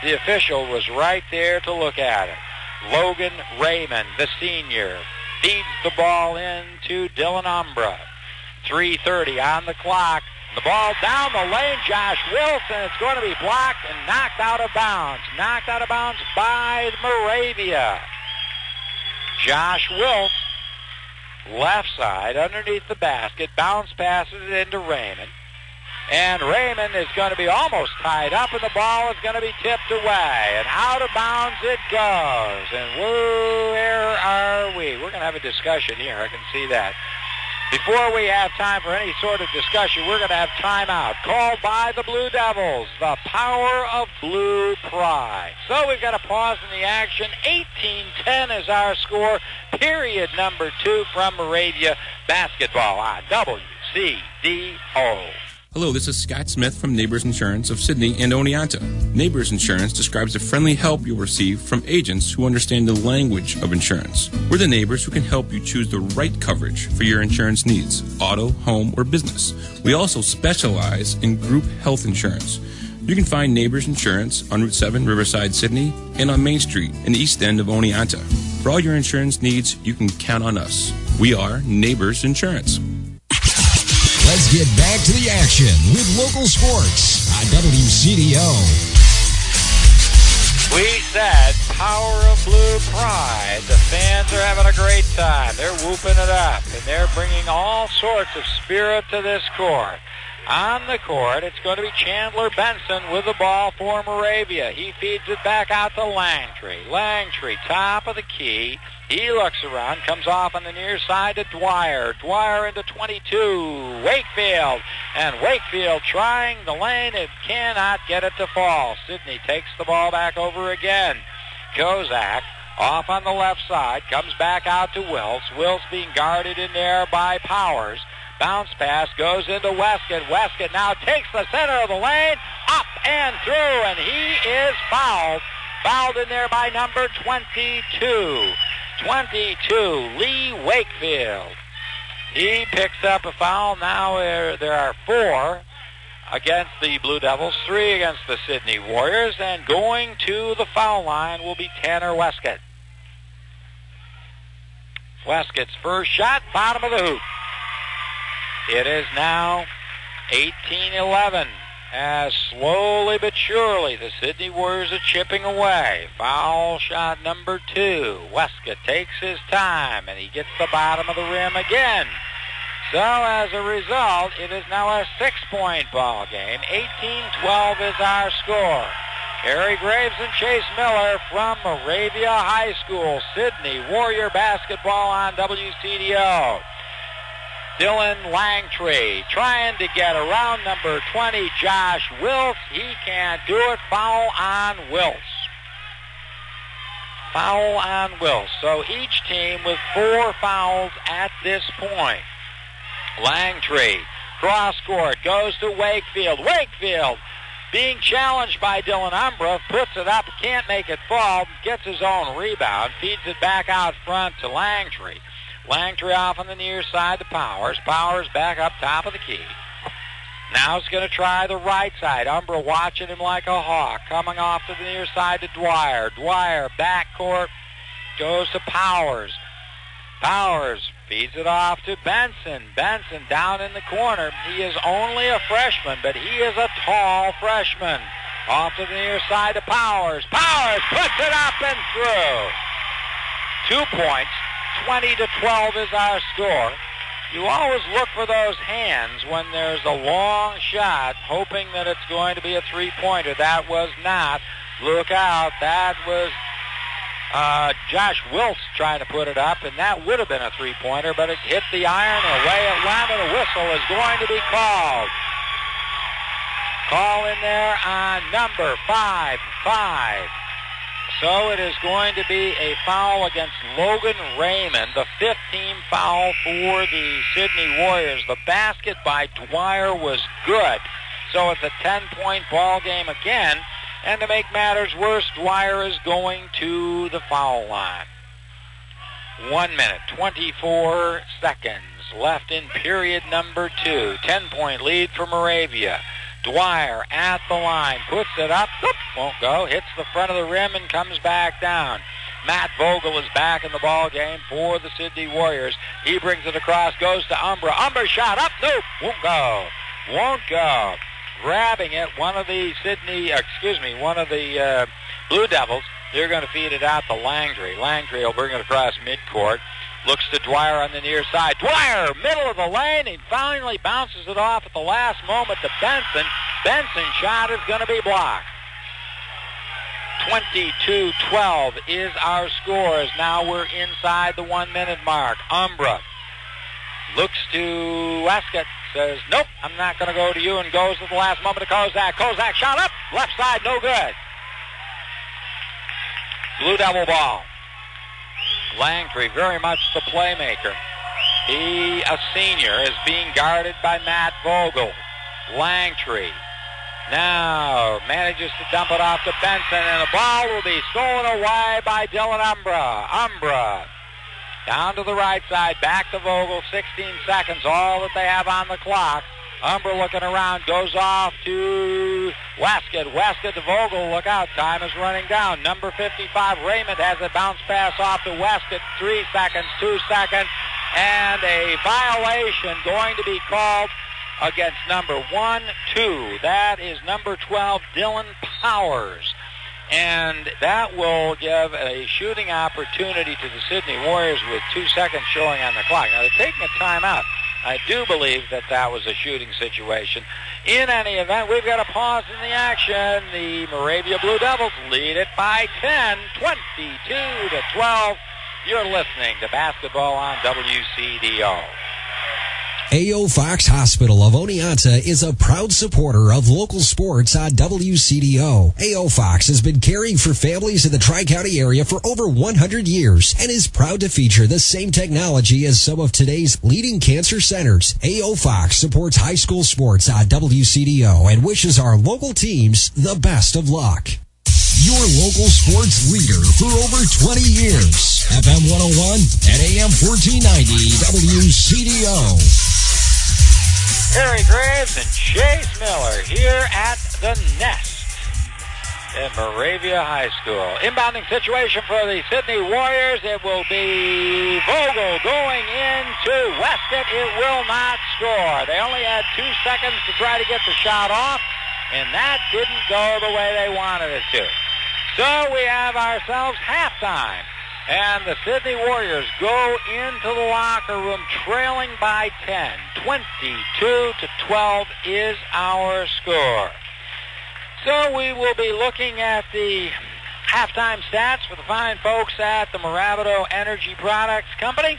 The official was right there to look at it. Logan Raymond, the senior, feeds the ball in to Dylan Umbra. three thirty on the clock. The ball down the lane, Josh Wilson. It's going to be blocked and knocked out of bounds. Knocked out of bounds by Moravia. Josh Wilson, left side, underneath the basket, bounce passes it into Raymond. And Raymond is going to be almost tied up, and the ball is going to be tipped away. And out of bounds it goes. And where are we? We're going to have a discussion here. I can see that. Before we have time for any sort of discussion, we're going to have timeout called by the Blue Devils, the power of Blue Pride. So we've got a pause in the action. eighteen ten is our score. Period number two from Moravia basketball on W C D O.
Hello, this is Scott Smith from Neighbors Insurance of Sydney and Oneonta. Neighbors Insurance describes the friendly help you'll receive from agents who understand the language of insurance. We're the neighbors who can help you choose the right coverage for your insurance needs, auto, home, or business. We also specialize in group health insurance. You can find Neighbors Insurance on Route seven, Riverside, Sydney, and on Main Street in the east end of Oneonta. For all your insurance needs, you can count on us. We are Neighbors Insurance.
Let's get back to the action with local sports on W C D O.
We said power of Blue Pride. The fans are having a great time. They're whooping it up, and they're bringing all sorts of spirit to this court. On the court, it's going to be Chandler Benson with the ball for Moravia. He feeds it back out to Langtree. Langtree, top of the key. He looks around, comes off on the near side to Dwyer. Dwyer into twenty-two. Wakefield. And Wakefield trying the lane. It cannot get it to fall. Sydney takes the ball back over again. Kozak off on the left side. Comes back out to Wills. Wills being guarded in there by Powers. Bounce pass goes into Westcott. Westcott now takes the center of the lane. Up and through. And he is fouled. Fouled in there by number twenty-two. twenty-two, Lee Wakefield. He picks up a foul. Now there, there are four against the Blue Devils, three against the Sydney Warriors, and going to the foul line will be Tanner Westcott. Westcott's first shot, bottom of the hoop. It is now eighteen eleven. As slowly but surely the Sydney Warriors are chipping away. Foul shot number two. Westcott takes his time, and he gets the bottom of the rim again. So as a result, it is now a six-point ball game. eighteen twelve is our score. Harry Graves and Chase Miller from Moravia High School. Sydney Warrior basketball on W C D O. Dylan Langtree trying to get around number twenty, Josh Wills. He can't do it. Foul on Wills. Foul on Wills. So each team with four fouls at this point. Langtree, cross court, goes to Wakefield. Wakefield being challenged by Dylan Umbra, puts it up, can't make it fall, gets his own rebound, feeds it back out front to Langtree. Langtree off on the near side to Powers. Powers back up top of the key. Now he's going to try the right side. Umbra watching him like a hawk. Coming off to the near side to Dwyer. Dwyer, backcourt, goes to Powers. Powers feeds it off to Benson. Benson down in the corner. He is only a freshman, but he is a tall freshman. Off to the near side to Powers. Powers puts it up and through. Two points. twenty to twelve is our score. You always look for those hands when there's a long shot, hoping that it's going to be a three-pointer. That was not. Look out. That was uh, Josh Wills trying to put it up, and that would have been a three-pointer, but it hit the iron, and away it went, and a whistle is going to be called. Call in there on number five five. So it is going to be a foul against Logan Raymond, the fifteenth foul for the Sydney Warriors. The basket by Dwyer was good, so it's a ten-point ball game again. And to make matters worse, Dwyer is going to the foul line. One minute, twenty-four seconds left in period number two. Ten-point lead for Moravia. Dwyer at the line, puts it up, whoop, won't go, hits the front of the rim and comes back down. Matt Vogel is back in the ball game for the Sydney Warriors. He brings it across, goes to Umbra. Umbra shot up, nope, won't go, won't go. Grabbing it, one of the Sydney, uh, excuse me, one of the uh, Blue Devils. They're going to feed it out to Langtry. Langtry will bring it across midcourt. Looks to Dwyer on the near side. Dwyer, middle of the lane. He finally bounces it off at the last moment to Benson. Benson's shot is going to be blocked. twenty-two twelve is our score as now we're inside the one-minute mark. Umbra looks to Westcott. Says, nope, I'm not going to go to you, and goes at the last moment to Kozak. Kozak shot up. Left side, no good. Blue Devil ball. Langtry, very much the playmaker. He, a senior, is being guarded by Matt Vogel. Langtry now manages to dump it off to Benson, and the ball will be stolen away by Dylan Umbra. Umbra down to the right side, back to Vogel, sixteen seconds, all that they have on the clock. Umbra looking around, goes off to Westcott. Westcott to Vogel, look out, time is running down. Number fifty-five, Raymond, has a bounce pass off to Westcott. Three seconds, two seconds, and a violation going to be called against number one, two. That is number twelve, Dylan Powers. And that will give a shooting opportunity to the Sydney Warriors with two seconds showing on the clock. Now, they're taking a timeout. I do believe that that was a shooting situation. In any event, we've got a pause in the action. The Moravia Blue Devils lead it by ten, twenty-two to twelve. You're listening to Basketball on W C D O.
A O. Fox Hospital of Oneonta is a proud supporter of local sports on W C D O. A O. Fox has been caring for families in the Tri-County area for over one hundred years and is proud to feature the same technology as some of today's leading cancer centers. A O. Fox supports high school sports on W C D O and wishes our local teams the best of luck.
Your local sports leader for over twenty years. F M one oh one and A M fourteen ninety W C D O.
Harry Graves and Chase Miller here at the Nest at Moravia High School. Inbounding situation for the Sydney Warriors. It will be Vogel going into Westcott. It will not score. They only had two seconds to try to get the shot off, and that didn't go the way they wanted it to. So we have ourselves halftime. And the Sydney Warriors go into the locker room trailing by ten. twenty-two to twelve is our score. So we will be looking at the halftime stats for the fine folks at the Moravito Energy Products Company.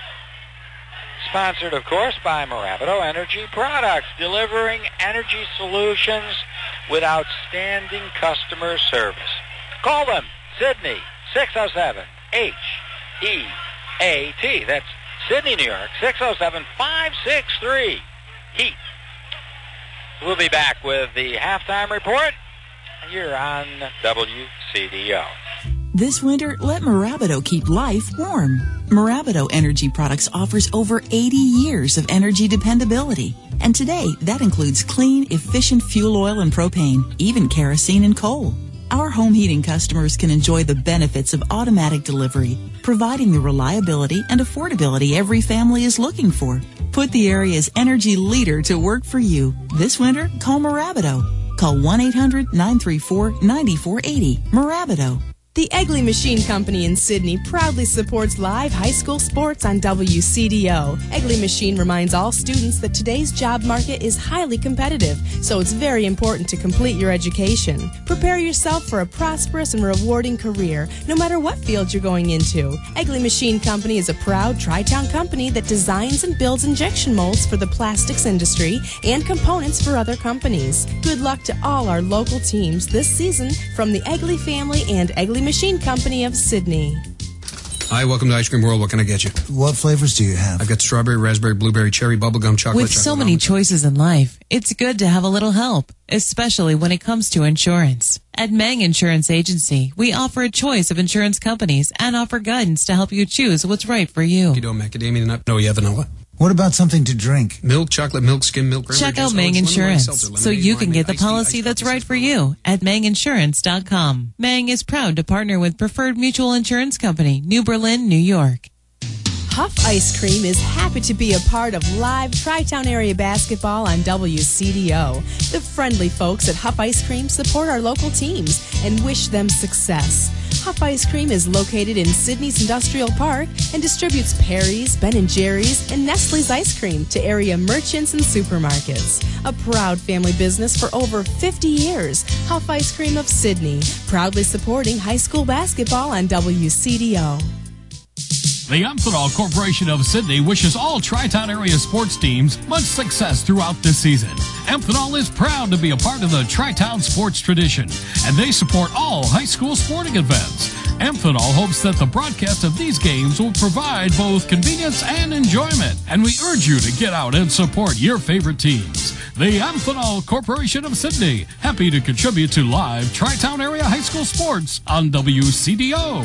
Sponsored, of course, by Moravito Energy Products, delivering energy solutions with outstanding customer service. Call them, Sydney, six oh seven H E A T. That's Sydney, New York, six oh seven, five six three, HEAT. We'll be back with the halftime report here on W C D O.
This winter, let Moravito keep life warm. Moravito Energy Products offers over eighty years of energy dependability. And today, that includes clean, efficient fuel oil and propane, even kerosene and coal. Our home heating customers can enjoy the benefits of automatic delivery, providing the reliability and affordability every family is looking for. Put the area's energy leader to work for you. This winter, call Moravito. Call one eight hundred, nine three four, nine four eight zero. Moravito.
The Egley Machine Company in Sydney proudly supports live high school sports on W C D O. Egley Machine reminds all students that today's job market is highly competitive, so it's very important to complete your education. Prepare yourself for a prosperous and rewarding career, no matter what field you're going into. Egley Machine Company is a proud Tri-Town company that designs and builds injection molds for the plastics industry and components for other companies. Good luck to all our local teams this season from the Egley family and Egley Machine Company of Sydney.
Hi, welcome to Ice Cream World. What can I get you?
What flavors do you have?
I've got strawberry, raspberry, blueberry, cherry, bubblegum, chocolate.
With so many choices in life, it's good to have a little help, especially when it comes to insurance. At Mang Insurance Agency, we offer a choice of insurance companies and offer guidance to help you choose what's right for you.
You know, macadamia nut. No, yeah, vanilla.
What about something to drink?
Milk, chocolate milk, skim milk.
Check out Mang Insurance so you can get the policy that's right for you at mang insurance dot com. Mang is proud to partner with Preferred Mutual Insurance Company, New Berlin, New York.
Huff Ice Cream is happy to be a part of live Tri-Town area basketball on W C D O. The friendly folks at Huff Ice Cream support our local teams and wish them success. Huff Ice Cream is located in Sydney's Industrial Park and distributes Perry's, Ben and Jerry's, and Nestle's ice cream to area merchants and supermarkets. A proud family business for over fifty years, Huff Ice Cream of Sydney, proudly supporting high school basketball on W C D O.
The Amphenol Corporation of Sydney wishes all Tri-Town area sports teams much success throughout this season. Amphenol is proud to be a part of the Tri-Town sports tradition, and they support all high school sporting events. Amphenol hopes that the broadcast of these games will provide both convenience and enjoyment, and we urge you to get out and support your favorite teams. The Amphenol Corporation of Sydney, happy to contribute to live Tri-Town area high school sports on W C D O.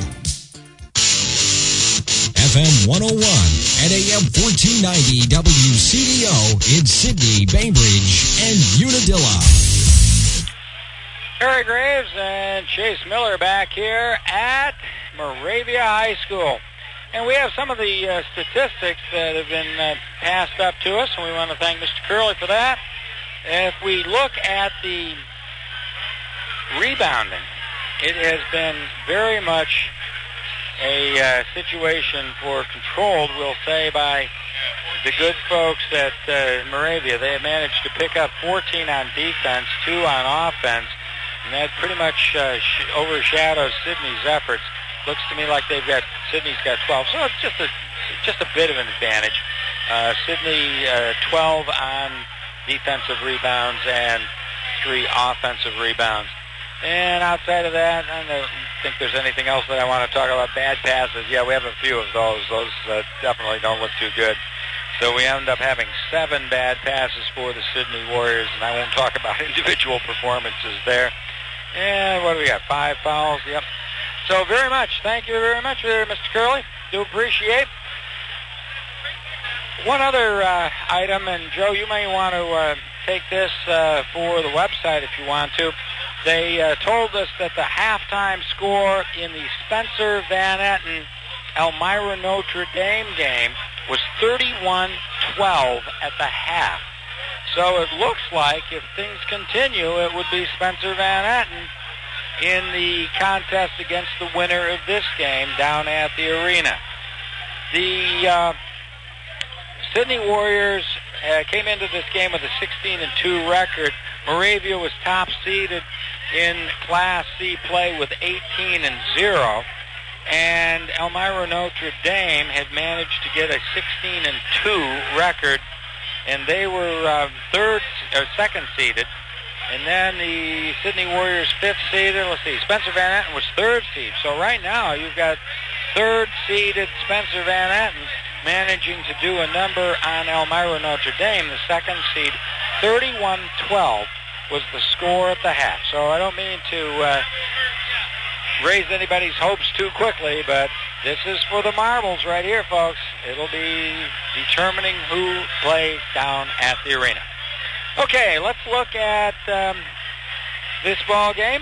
F M one oh one and A M fourteen ninety W C D O in Sydney, Bainbridge, and Unadilla.
Harry Graves and Chase Miller back here at Moravia High School. And we have some of the uh, statistics that have been uh, passed up to us, and we want to thank Mister Curley for that. If we look at the rebounding, it has been very much a uh, situation for controlled, we'll say, by the good folks at uh, Moravia. They have managed to pick up fourteen on defense, two on offense, and that pretty much uh, sh- overshadows Sydney's efforts. Looks to me like they've got Sydney's got twelve, so it's just a just a bit of an advantage. Uh, Sydney uh, twelve on defensive rebounds and three offensive rebounds. And outside of that, I don't think there's anything else that I want to talk about. Bad passes, yeah, we have a few of those. Those uh, definitely don't look too good. So we end up having seven bad passes for the Sydney Warriors, and I won't talk about individual performances there. And what do we got? Five fouls, yep. So very much, thank you very much, Mister Curley. Do appreciate. One other uh, item, and Joe, you may want to uh, take this uh, for the website if you want to. They uh, told us that the halftime score in the Spencer Van Etten Elmira Notre Dame game was thirty-one twelve at the half. So it looks like if things continue, it would be Spencer Van Etten in the contest against the winner of this game down at the arena. The uh, Sydney Warriors uh, came into this game with a sixteen and two record. Moravia was top seeded in Class C play with eighteen and zero. And Elmira Notre Dame had managed to get a sixteen and two record, and they were uh, third or second seeded. And then the Sydney Warriors fifth seeded. Let's see, Spencer Van Etten was third seed. So right now you've got third seeded Spencer Van Etten managing to do a number on Elmira Notre Dame, the second seed. thirty-one twelve was the score at the half. So I don't mean to uh, raise anybody's hopes too quickly, but this is for the marbles right here, folks. It'll be determining who plays down at the arena. Okay, let's look at um, this ball game.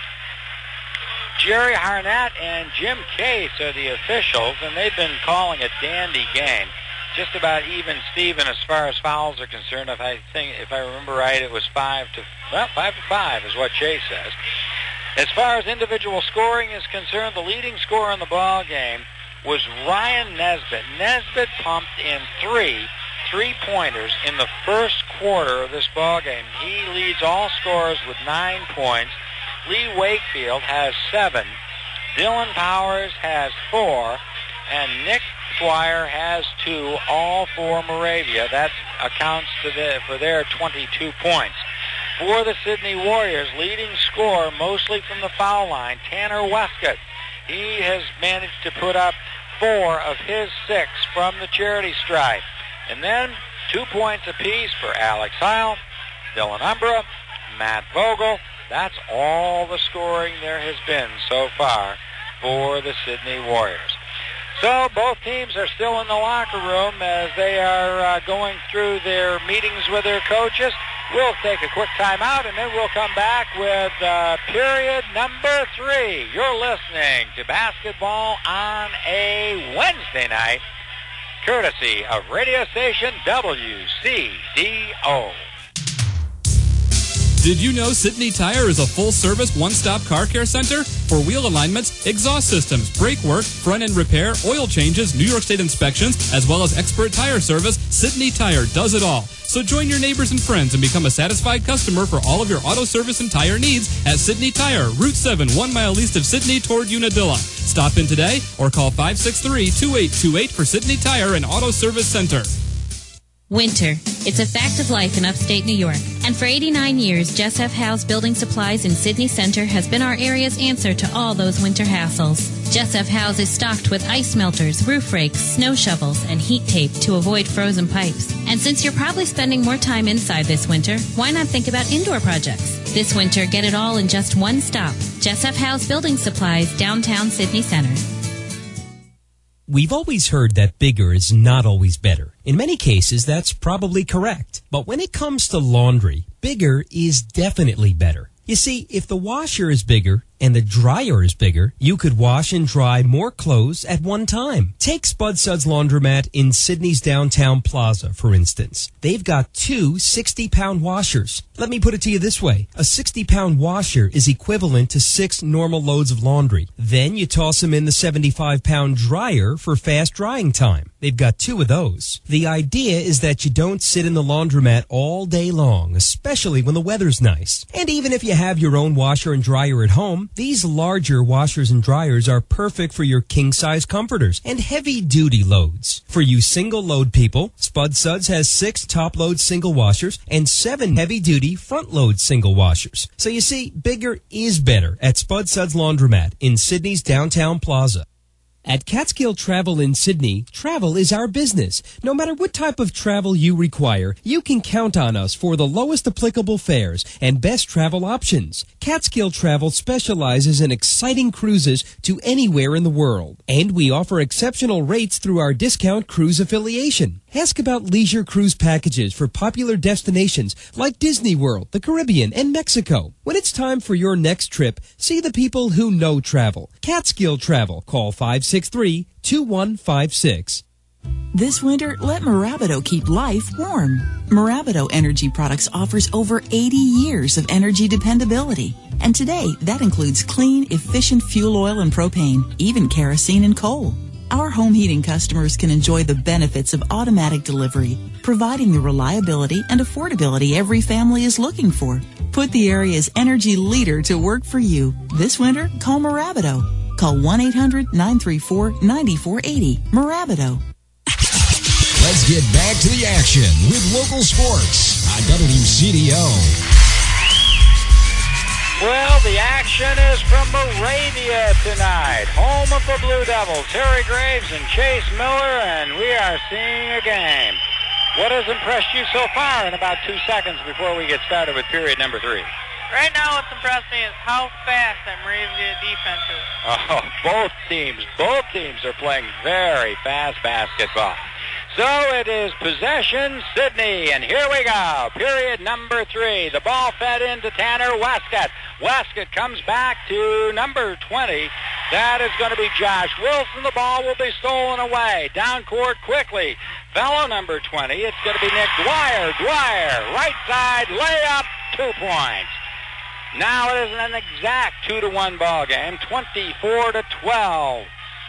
Jerry Harnett and Jim Case are the officials, and they've been calling a dandy game. Just about even Steven as far as fouls are concerned. If I think, if I remember right, it was five to well, five to five is what Chase says. As far as individual scoring is concerned, the leading scorer in the ball game was Ryan Nesbitt. Nesbitt pumped in three three-pointers in the first quarter of this ball game. He leads all scorers with nine points. Lee Wakefield has seven. Dylan Powers has four. And Nick Dwyer has two, all for Moravia. That accounts to the, for their twenty-two points. For the Sydney Warriors, leading scorer mostly from the foul line, Tanner Westcott. He has managed to put up four of his six from the charity stripe. And then two points apiece for Alex Heil, Dylan Umbra, Matt Vogel. That's all the scoring there has been so far for the Sydney Warriors. So both teams are still in the locker room as they are uh, going through their meetings with their coaches. We'll take a quick timeout, and then we'll come back with uh, period number three. You're listening to basketball on a Wednesday night, courtesy of radio station W C D O.
Did you know Sydney Tire is a full-service, one-stop car care center? For wheel alignments, exhaust systems, brake work, front-end repair, oil changes, New York State inspections, as well as expert tire service, Sydney Tire does it all. So join your neighbors and friends and become a satisfied customer for all of your auto service and tire needs at Sydney Tire, Route seven, one mile east of Sydney toward Unadilla. Stop in today or call five six three, two eight two eight for Sydney Tire and Auto Service Center.
Winter. It's a fact of life in upstate New York. And for eighty-nine years, Jess F. House Building Supplies in Sydney Center has been our area's answer to all those winter hassles. Jess F. House is stocked with ice melters, roof rakes, snow shovels, and heat tape to avoid frozen pipes. And since you're probably spending more time inside this winter, why not think about indoor projects? This winter, get it all in just one stop. Jess F. House Building Supplies, downtown Sydney Center.
We've always heard that bigger is not always better. In many cases, that's probably correct. But when it comes to laundry, bigger is definitely better. You see, if the washer is bigger and the dryer is bigger, you could wash and dry more clothes at one time. Take Spud Suds Laundromat in Sydney's downtown plaza, for instance. They've got two sixty-pound washers. Let me put it to you this way. A sixty-pound washer is equivalent to six normal loads of laundry. Then you toss them in the seventy-five-pound dryer for fast drying time. They've got two of those. The idea is that you don't sit in the laundromat all day long, especially when the weather's nice. And even if you have your own washer and dryer at home, these larger washers and dryers are perfect for your king-size comforters and heavy-duty loads. For you single-load people, Spud Suds has six top-load single washers and seven heavy-duty front-load single washers. So you see, bigger is better at Spud Suds Laundromat in Sydney's downtown plaza. At Catskill Travel in Sydney, travel is our business. No matter what type of travel you require, you can count on us for the lowest applicable fares and best travel options. Catskill Travel specializes in exciting cruises to anywhere in the world. And we offer exceptional rates through our discount cruise affiliation. Ask about leisure cruise packages for popular destinations like Disney World, the Caribbean, and Mexico. When it's time for your next trip, see the people who know travel. Catskill Travel. Call five six three, two one five six.
This winter, let Marabido keep life warm. Marabido Energy Products offers over eighty years of energy dependability. And today, that includes clean, efficient fuel oil and propane, even kerosene and coal. Our home heating customers can enjoy the benefits of automatic delivery, providing the reliability and affordability every family is looking for. Put the area's energy leader to work for you. This winter, call Marabido. Call one eight hundred, nine three four, nine four eight zero. Marabido.
Let's get back to the action with local sports on W C D O.
Well, the action is from Moravia tonight, home of the Blue Devils, Harry Graves and Chase Miller, and we are seeing a game. What has impressed you so far in about two seconds before we get started with period number three?
Right now what's impressed me is how fast that Moravia defense is.
Oh, both teams, both teams are playing very fast basketball. So it is possession Sydney, and here we go. Period number three. The ball fed into Tanner Westcott. Westcott comes back to number twenty. That is going to be Josh Wilson. The ball will be stolen away. Down court quickly. Fellow number twenty. It's going to be Nick Dwyer. Dwyer, right side, layup, two points. Now it is an exact two to one ball game, twenty-four to twelve.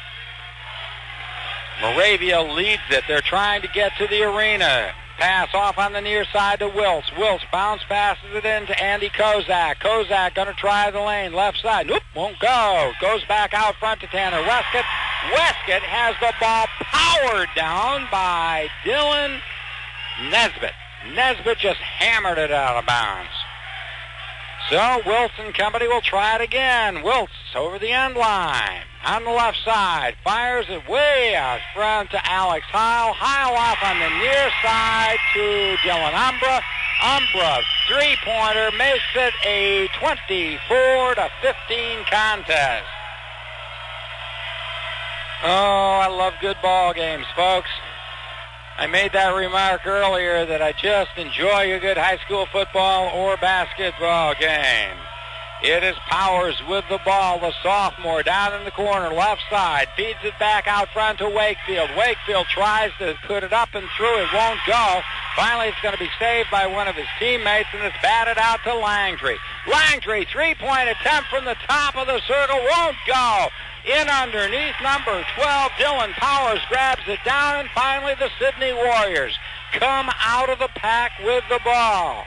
Moravia leads it. They're trying to get to the arena. Pass off on the near side to Wiltz. Wiltz bounce passes it in to Andy Kozak. Kozak going to try the lane. Left side. Nope, won't go. Goes back out front to Tanner Westcott. Westcott has the ball powered down by Dylan Nesbitt. Nesbitt just hammered it out of bounds. So Wilson Company will try it again. Wiltz over the end line. On the left side, fires it way out front to Alex Heil. Heil off on the near side to Dylan Umbra. Umbra, three-pointer, makes it a twenty-four to fifteen contest. Oh, I love good ball games, folks. I made that remark earlier that I just enjoy a good high school football or basketball game. It is Powers with the ball, the sophomore, down in the corner, left side, feeds it back out front to Wakefield. Wakefield tries to put it up and through. It won't go. Finally, it's going to be saved by one of his teammates, and it's batted out to Langtry. Langtry, three-point attempt from the top of the circle, won't go. In underneath number twelve, Dylan Powers grabs it down, and finally the Sydney Warriors come out of the pack with the ball.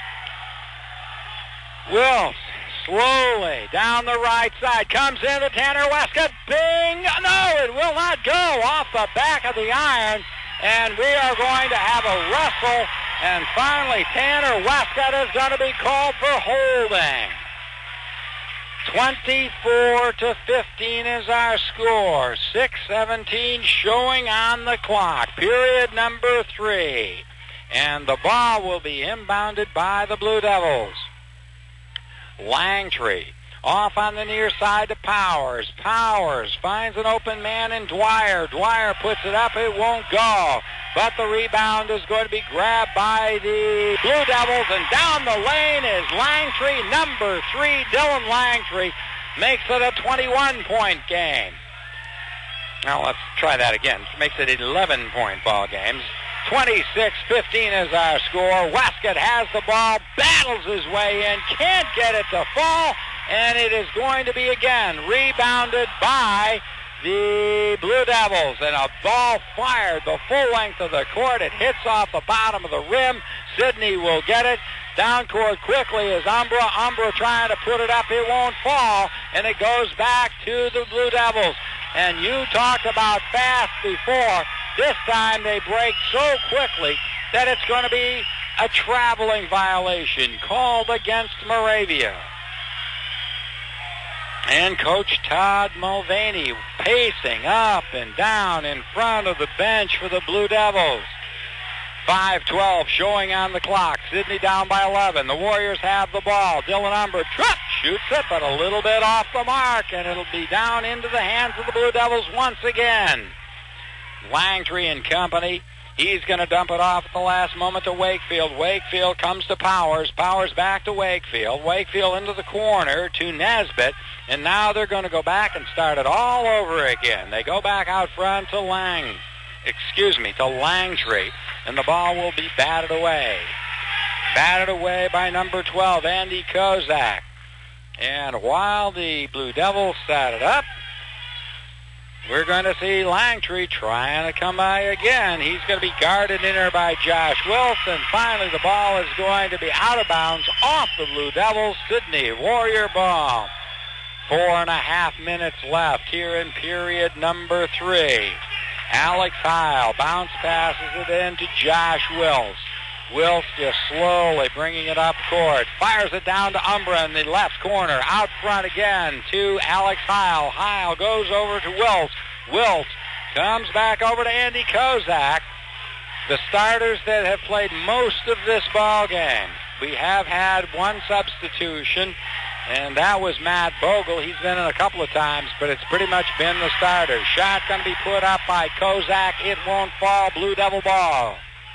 Wills slowly down the right side, comes in to Tanner Westcott. Bing! No, it will not go off the back of the iron, and we are going to have a wrestle, and finally Tanner Westcott is going to be called for holding. twenty-four to fifteen is our score. six seventeen showing on the clock. Period number three. And the ball will be inbounded by the Blue Devils. Langtry off on the near side to Powers. Powers finds an open man in Dwyer. Dwyer puts it up. It won't go. But the rebound is going to be grabbed by the Blue Devils. And down the lane is Langtry. Number three, Dylan Langtry, makes it a twenty-one point game. Now let's try that again. Makes it eleven point ball games. twenty-six fifteen is our score. Westcott has the ball, battles his way in, can't get it to fall, and it is going to be again rebounded by the Blue Devils. And a ball fired the full length of the court. It hits off the bottom of the rim. Sydney will get it. Down court quickly is Umbra. Umbra trying to put it up. It won't fall, and it goes back to the Blue Devils. And you talked about fast before. This time they break so quickly that it's going to be a traveling violation called against Moravia. And Coach Todd Mulvaney pacing up and down in front of the bench for the Blue Devils. five twelve showing on the clock. Sydney down by eleven. The Warriors have the ball. Dylan Umbra trip, shoots it, but a little bit off the mark, and it'll be down into the hands of the Blue Devils once again. Langtry and company. He's going to dump it off at the last moment to Wakefield. Wakefield comes to Powers. Powers back to Wakefield. Wakefield into the corner to Nesbitt. And now they're going to go back and start it all over again. They go back out front to Lang. Excuse me, to Langtry. And the ball will be batted away. Batted away by number twelve, Andy Kozak. And while the Blue Devils set it up, we're going to see Langtry trying to come by again. He's going to be guarded in there by Josh Wilson. Finally, the ball is going to be out of bounds off the Blue Devils. Sydney Warrior ball. Four and a half minutes left here in period number three. Alex Heil bounce passes it in to Josh Wills. Wills just slowly bringing it up court. Fires it down to Umbra in the left corner. Out front again to Alex Heil. Heil goes over to Wills. Wills comes back over to Andy Kozak. The starters that have played most of this ball game. We have had one substitution, and that was Matt Bogle. He's been in a couple of times, but it's pretty much been the starters. Shot going to be put up by Kozak. It won't fall. Blue Devil ball.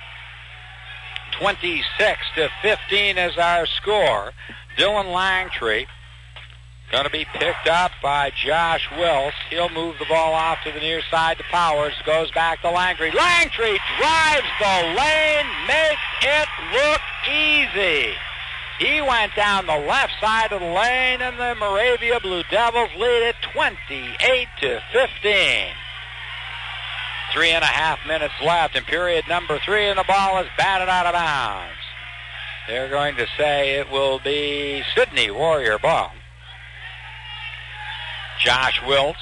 twenty-six to fifteen is our score. Dylan Langtry going to be picked up by Josh Wills. He'll move the ball off to the near side to Powers. Goes back to Langtry. Langtry drives the lane, makes it look easy. He went down the left side of the lane, and the Moravia Blue Devils lead it twenty-eight to fifteen. Three and a half minutes left in period number three, and the ball is batted out of bounds. They're going to say it will be Sydney Warrior ball. Josh Wills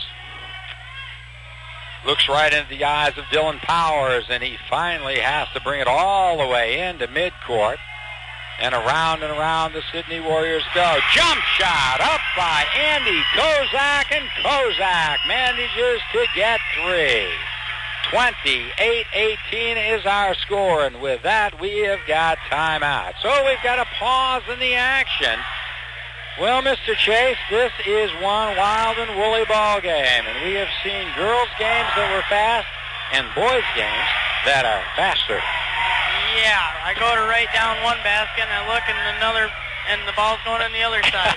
looks right into the eyes of Dylan Powers, and he finally has to bring it all the way into midcourt. And around and around the Sydney Warriors go. Jump shot up by Andy Kozak, and Kozak manages to get three. twenty-eight eighteen is our score, and with that we have got timeout. So we've got a pause in the action. Well, Mister Chase, this is one wild and woolly ball game, and we have seen girls' games that were fast and boys' games that are faster.
Yeah, I go to write down one basket, and I look in another, and the ball's going on the other side.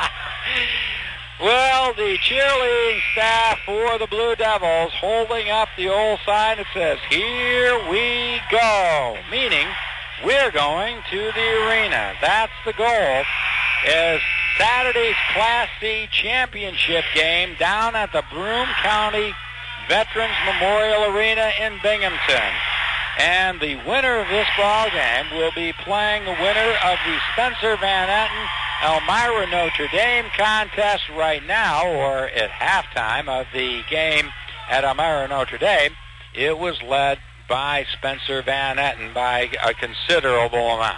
Well, the cheerleading staff for the Blue Devils holding up the old sign that says, "Here we go," meaning we're going to the arena. That's the goal, as Saturday's Class C championship game down at the Broome County Veterans Memorial Arena in Binghamton. And the winner of this ball game will be playing the winner of the Spencer Van Etten Elmira Notre Dame contest right now, or at halftime of the game at Elmira Notre Dame. It was led by Spencer Van Etten by a considerable amount.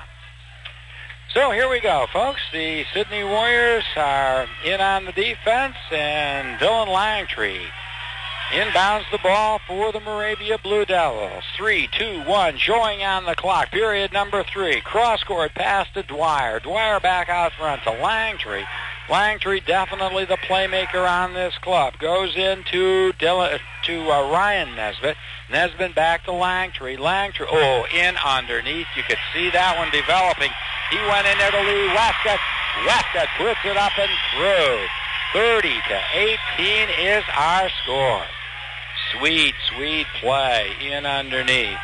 So here we go, folks. The Sydney Warriors are in on the defense, and Dylan Langtree inbounds the ball for the Moravia Blue Devils. Three, two, one, showing on the clock. Period number three. Cross-court pass to Dwyer. Dwyer back out front to Langtree. Langtree definitely the playmaker on this club. Goes into Dylan, to uh, Ryan Nesbitt. Nesbitt back to Langtree. Langtree, oh, in underneath. You could see that one developing. He went in there to Lee Westcott. Westcott puts it up and through. thirty to eighteen is our score. Sweet, sweet play in underneath.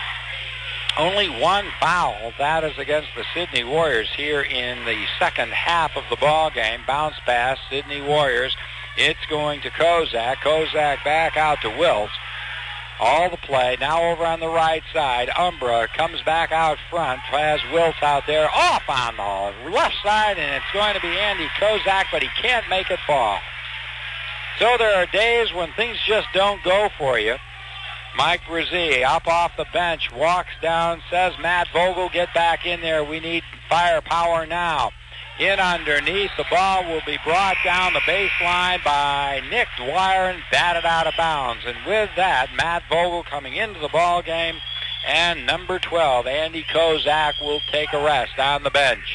Only one foul. That is against the Sydney Warriors here in the second half of the ball game. Bounce pass, Sydney Warriors. It's going to Kozak. Kozak back out to Wiltz. All the play. Now over on the right side. Umbra comes back out front. Has Wiltz out there. Off on the left side, and it's going to be Andy Kozak, but he can't make it fall. So there are days when things just don't go for you. Mike Brzee up off the bench, walks down, says, Matt Vogel, get back in there. We need firepower now. In underneath, the ball will be brought down the baseline by Nick Dwyer and batted out of bounds. And with that, Matt Vogel coming into the ball game, and number twelve, Andy Kozak, will take a rest on the bench.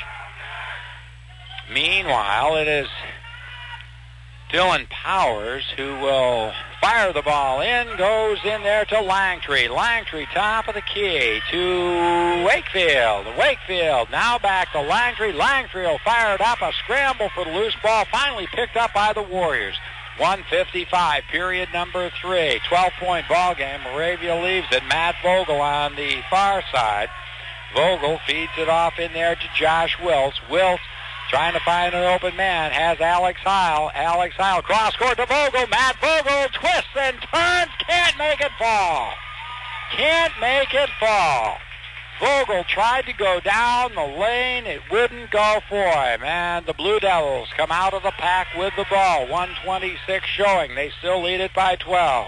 Meanwhile, it is Dylan Powers who will fire the ball in, goes in there to Langtree. Langtree, top of the key to Wakefield. Wakefield now back to Langtree. Langtree will fire it up. A scramble for the loose ball, finally picked up by the Warriors. one fifty-five, period number three. twelve-point ball game. Moravia leaves it. Matt Vogel on the far side. Vogel feeds it off in there to Josh Wiltz. Wiltz trying to find an open man, has Alex Heil. Alex Heil, cross court to Vogel. Matt Vogel twists and turns, can't make it fall. Can't make it fall. Vogel tried to go down the lane. It wouldn't go for him. And the Blue Devils come out of the pack with the ball. one twenty-six showing. They still lead it by twelve.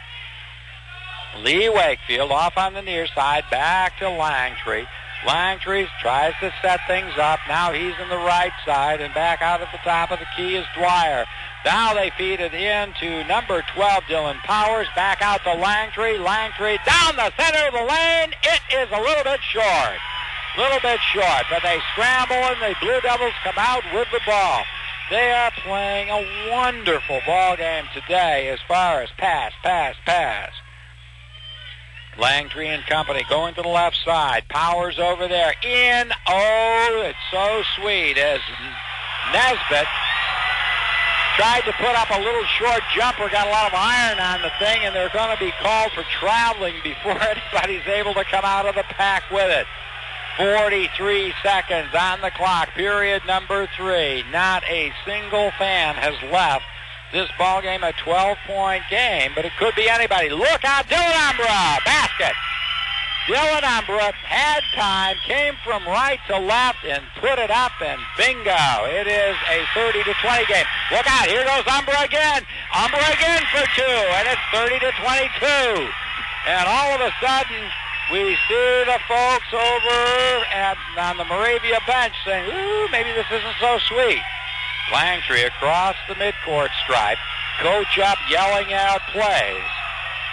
Lee Wakefield off on the near side, back to Langtree. Langtree tries to set things up. Now he's in the right side, and back out at the top of the key is Dwyer. Now they feed it in to number twelve, Dylan Powers. Back out to Langtree. Langtree down the center of the lane. It is a little bit short. A little bit short, but they scramble, and the Blue Devils come out with the ball. They are playing a wonderful ball game today as far as pass, pass, pass. Langtree and company going to the left side. Powers over there. In. Oh, it's so sweet as Nesbitt tried to put up a little short jumper, got a lot of iron on the thing, and they're going to be called for traveling before anybody's able to come out of the pack with it. forty-three seconds on the clock. Period number three. Not a single fan has left this ball game, a twelve-point game, but it could be anybody. Look out, Dylan Umbra, basket. Dylan Umbra had time, came from right to left, and put it up, and bingo. It is a thirty to twenty game. Look out, here goes Umbra again. Umbra again for two, and it's thirty to twenty-two. And all of a sudden, we see the folks over at, on the Moravia bench saying, ooh, maybe this isn't so sweet. Langtree across the midcourt stripe. Coach up, yelling out plays.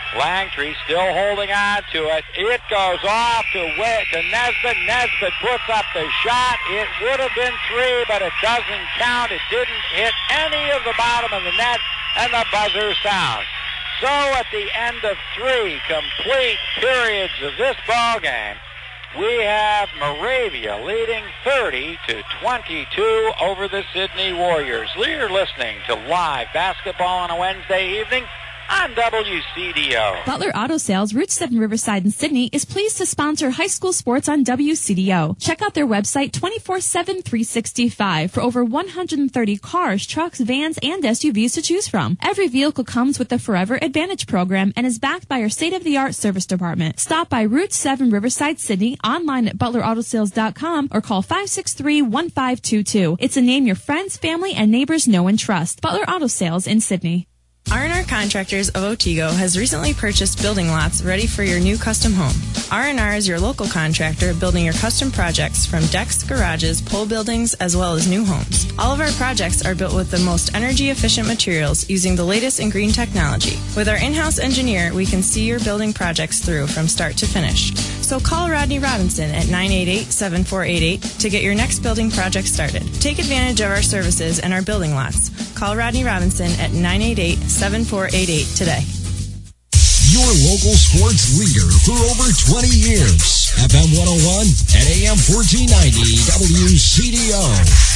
Langtree still holding on to it. It goes off to, to Nesbitt. Nesbitt puts up the shot. It would have been three, but it doesn't count. It didn't hit any of the bottom of the net, and the buzzer sounds. So at the end of three complete periods of this ball game, we have Moravia leading thirty to twenty-two over the Sydney Warriors. You're listening to live basketball on a Wednesday evening on W C D O.
Butler Auto Sales, Route seven Riverside in Sydney, is pleased to sponsor high school sports on W C D O. Check out their website twenty-four seven, three sixty-five for over one hundred thirty cars, trucks, vans, and S U Vs to choose from. Every vehicle comes with the Forever Advantage program and is backed by our state-of-the-art service department. Stop by Route seven Riverside, Sydney, online at butler auto sales dot com or call five six three, one five two two. It's a name your friends, family, and neighbors know and trust. Butler Auto Sales in Sydney.
R and R Contractors of Otsego has recently purchased building lots ready for your new custom home. R and R is your local contractor building your custom projects from decks, garages, pole buildings, as well as new homes. All of our projects are built with the most energy-efficient materials using the latest in green technology. With our in-house engineer, we can see your building projects through from start to finish. So call Rodney Robinson at nine eight eight, seven four eight eight to get your next building project started. Take advantage of our services and our building lots. Call Rodney Robinson at nine eight eight, seven four eight eight today.
Your local sports leader for over twenty years. F M one oh one and A M fourteen ninety W C D O.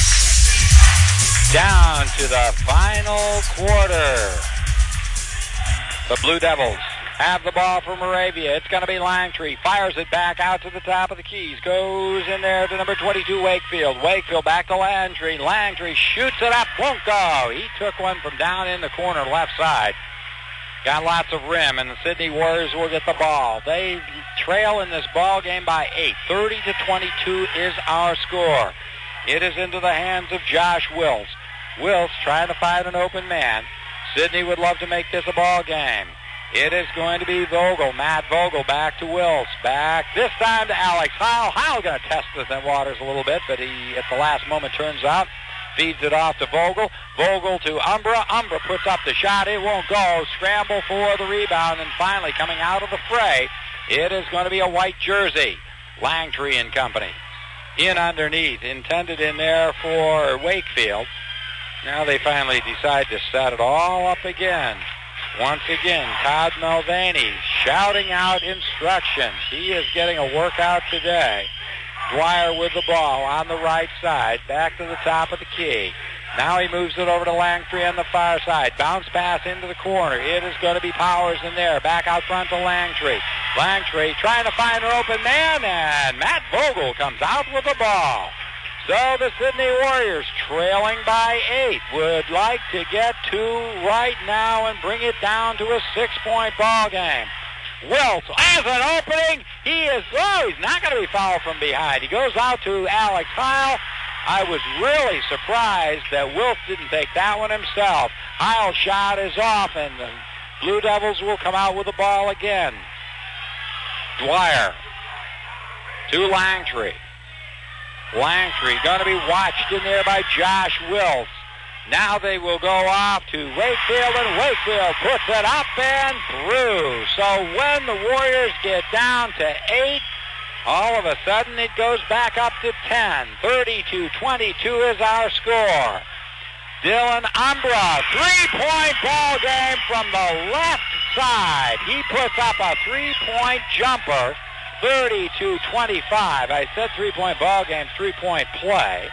Down to the final quarter. The Blue Devils have the ball for Moravia. It's going to be Langtree. Fires it back out to the top of the keys. Goes in there to number twenty-two, Wakefield. Wakefield back to Langtree. Langtree shoots it up. Won't go. He took one from down in the corner left side. Got lots of rim, and the Sydney Warriors will get the ball. They trail in this ball game by eight. thirty to twenty-two is our score. It is into the hands of Josh Wills. Wills trying to find an open man. Sydney would love to make this a ball game. It is going to be Vogel, Matt Vogel, back to Wills. Back this time to Alex Heil. Heil going to test the waters a little bit, but he, at the last moment, turns out, feeds it off to Vogel. Vogel to Umbra. Umbra puts up the shot. It won't go. Scramble for the rebound, and finally coming out of the fray, it is going to be a white jersey. Langtree and company. In underneath, intended in there for Wakefield. Now they finally decide to set it all up again. Once again, Todd Mulvaney shouting out instructions. He is getting a workout today. Dwyer with the ball on the right side, back to the top of the key. Now he moves it over to Langtree on the far side. Bounce pass into the corner. It is going to be Powers in there. Back out front to Langtree. Langtree trying to find an open man, and Matt Vogel comes out with the ball. So the Sydney Warriors, trailing by eight, would like to get two right now and bring it down to a six-point ball game. Wills has an opening. He is, oh, he's not going to be fouled from behind. He goes out to Alex Heil. I was really surprised that Wills didn't take that one himself. Heil's shot is off, and the Blue Devils will come out with the ball again. Dwyer to Langtree. Langtree going to be watched in there by Josh Wills. Now they will go off to Wakefield, and Wakefield puts it up and through. So when the Warriors get down to eight, all of a sudden it goes back up to ten. thirty to twenty-two is our score. Dylan Umbra, three-point ball game from the left side. He puts up a three-point jumper. thirty to twenty-five. I said three-point ball game, three-point play.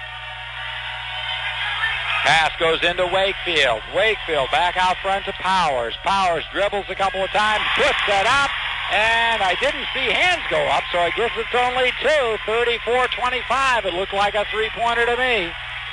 Pass goes into Wakefield. Wakefield back out front to Powers. Powers dribbles a couple of times, puts it up, and I didn't see hands go up, so I guess it's only two. thirty-four twenty-five. It looked like a three-pointer to me.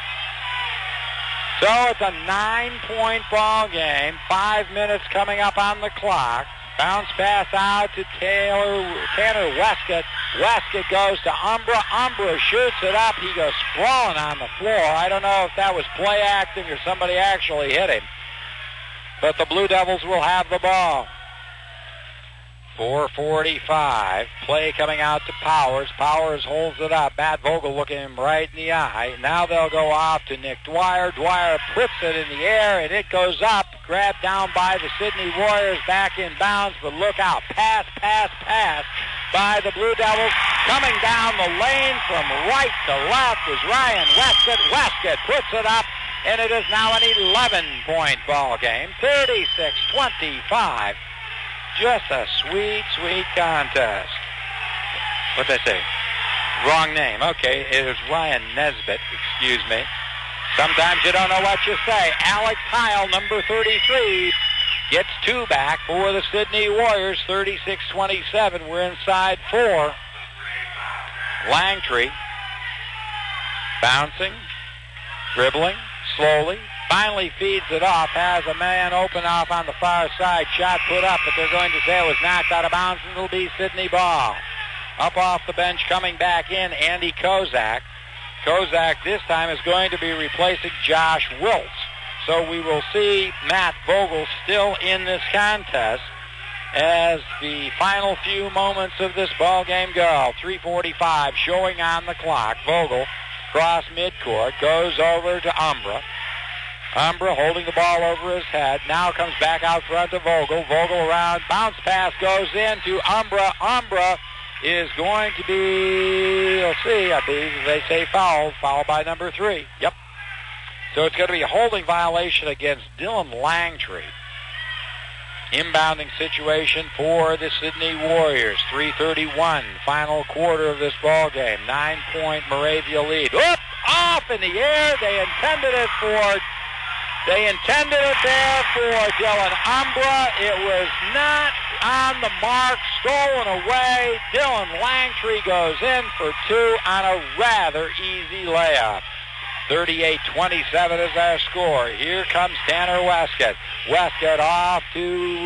So it's a nine-point ball game. Five minutes coming up on the clock. Bounce pass out to Taylor, Tanner Westcott. Westcott goes to Umbra. Umbra shoots it up. He goes sprawling on the floor. I don't know if that was play acting or somebody actually hit him. But the Blue Devils will have the ball. four forty-five. Play coming out to Powers. Powers holds it up. Matt Vogel looking him right in the eye. Now they'll go off to Nick Dwyer. Dwyer puts it in the air, and it goes up. Grabbed down by the Sydney Warriors. Back in bounds, but look out. Pass, pass, pass by the Blue Devils. Coming down the lane from right to left is Ryan Westcott. Westcott puts it up, and it is now an eleven-point ball game. thirty-six twenty-five. Just a sweet, sweet contest. What did I say? Wrong name. Okay, it was Ryan Nesbitt. Excuse me. Sometimes you don't know what you say. Alex Heil, number thirty-three, gets two back for the Sydney Warriors. thirty-six twenty-seven. We're inside four. Langtree bouncing, dribbling, slowly. Finally feeds it off, has a man open off on the far side. Shot put up, but they're going to say it was knocked out of bounds, and it'll be Sydney ball. Up off the bench, coming back in, Andy Kozak. Kozak this time is going to be replacing Josh Wiltz. So we will see Matt Vogel still in this contest as the final few moments of this ball game go. three forty-five showing on the clock. Vogel cross midcourt, goes over to Umbra. Umbra holding the ball over his head. Now comes back out front to Vogel. Vogel around. Bounce pass goes in to Umbra. Umbra is going to be, let's see, I believe they say foul. Foul by number three. Yep. So it's going to be a holding violation against Dylan Langtree. Inbounding situation for the Sydney Warriors. three thirty-one, final quarter of this ball game. Nine-point Moravia lead. Oop! Off in the air. They intended it for... They intended it there for Dylan Umbra. It was not on the mark, stolen away. Dylan Langtree goes in for two on a rather easy layup. thirty-eight twenty-seven is our score. Here comes Tanner Westcott. Westcott off to...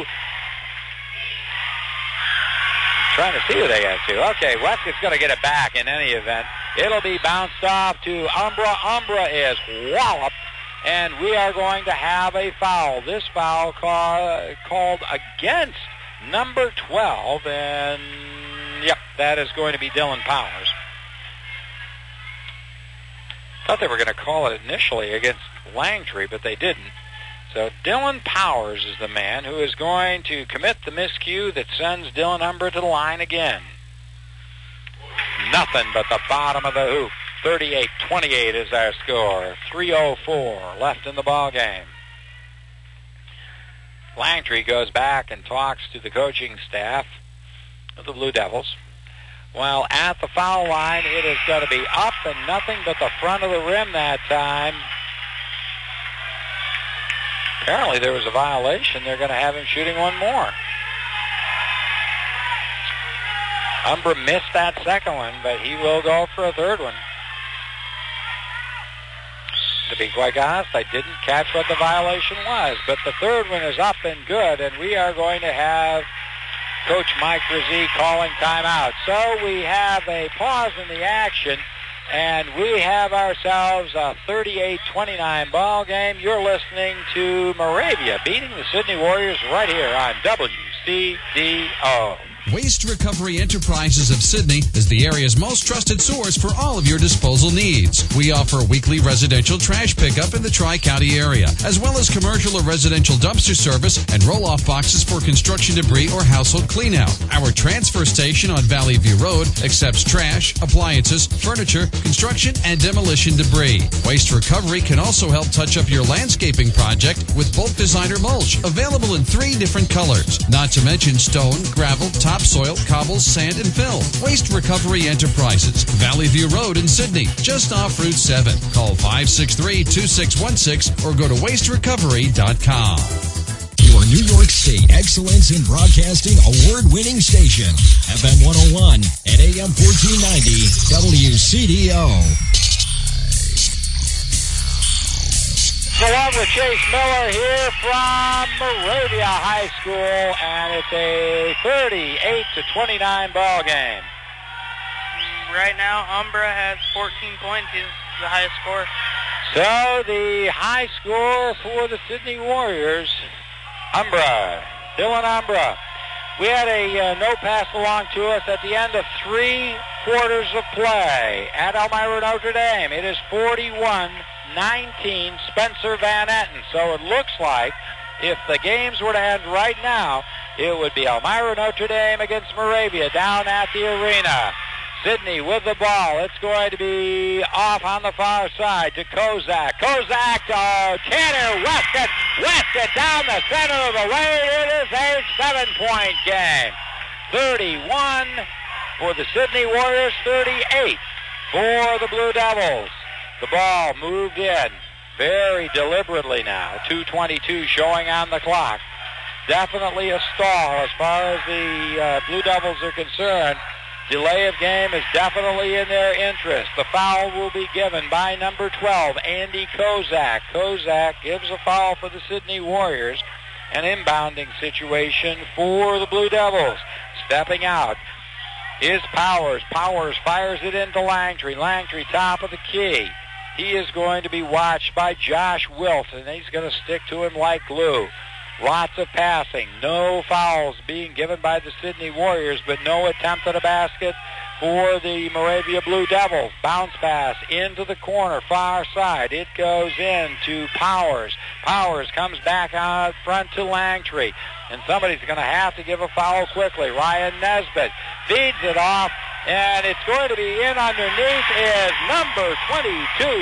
Trying to see who they get to. Okay, Westcott's going to get it back in any event. It'll be bounced off to Umbra. Umbra is walloped. And we are going to have a foul. This foul call, called against number twelve. And, yep, that is going to be Dylan Powers. Thought they were going to call it initially against Langtree, but they didn't. So Dylan Powers is the man who is going to commit the miscue that sends Dylan Umbra to the line again. Nothing but the bottom of the hoop. thirty-eight twenty-eight is our score. three oh four left in the ball game. Langtree goes back and talks to the coaching staff of the Blue Devils. Well, at the foul line, it is going to be up and nothing but the front of the rim that time. Apparently there was a violation. They're going to have him shooting one more. Umbra missed that second one, but he will go for a third one. To be quite honest, I didn't catch what the violation was, but the third one is up and good, and we are going to have Coach Mike Brzee calling timeout. So we have a pause in the action, and we have ourselves a thirty-eight twenty-nine ball game. You're listening to Moravia beating the Sydney Warriors right here on W C D O.
Waste Recovery Enterprises of Sydney is the area's most trusted source for all of your disposal needs. We offer weekly residential trash pickup in the Tri-County area, as well as commercial or residential dumpster service and roll-off boxes for construction debris or household cleanout. Our transfer station on Valley View Road accepts trash, appliances, furniture, construction, and demolition debris. Waste Recovery can also help touch up your landscaping project with bulk designer mulch, available in three different colors, not to mention stone, gravel, top topsoil, cobbles, sand, and fill. Waste Recovery Enterprises, Valley View Road in Sydney, just off Route seven. Call five six three, two six one six or go to waste recovery dot com.
Your New York State Excellence in Broadcasting award-winning station, F M one oh one and A M fourteen ninety, W C D O.
So on with Chase Miller here from Moravia High School, and it's a thirty-eight to twenty-nine ball game.
Right now, Umbra has fourteen points. He's the highest score.
So the high score for the Sydney Warriors, Umbra, Dylan Umbra. We had a uh, no pass along to us at the end of three quarters of play at Elmira Notre Dame. It is forty-one nineteen Spencer Van Etten. So it looks like if the games were to end right now, it would be Elmira Notre Dame against Moravia down at the arena. Sidney with the ball. It's going to be off on the far side to Kozak. Kozak to Tanner Weston. Weston down the center of the lane. It is a seven-point game. thirty-one for the Sidney Warriors, thirty-eight for the Blue Devils. The ball moved in very deliberately now. two twenty-two showing on the clock. Definitely a stall as far as the uh, Blue Devils are concerned. Delay of game is definitely in their interest. The foul will be given by number twelve, Andy Kozak. Kozak gives a foul for the Sidney Warriors. An inbounding situation for the Blue Devils. Stepping out is Powers. Powers fires it into Langtree. Langtree top of the key. He is going to be watched by Josh Wilt, and he's going to stick to him like glue. Lots of passing. No fouls being given by the Sidney Warriors, but no attempt at a basket for the Moravia Blue Devils. Bounce pass into the corner, far side. It goes in to Powers. Powers comes back out front to Langtree, and somebody's going to have to give a foul quickly. Ryan Nesbitt feeds it off, and it's going to be in underneath is number twenty-two,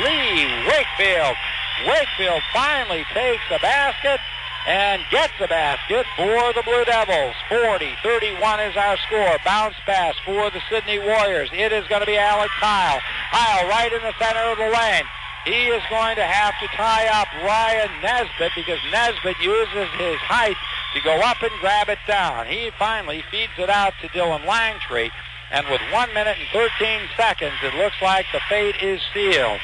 Lee Wakefield. Wakefield finally takes a basket and gets a basket for the Blue Devils. forty thirty-one is our score. Bounce pass for the Sidney Warriors. It is going to be Alex Heil. Heil right in the center of the lane. He is going to have to tie up Ryan Nesbitt because Nesbitt uses his height to go up and grab it down. He finally feeds it out to Dylan Langtree, and with one minute and thirteen seconds, it looks like the fate is sealed.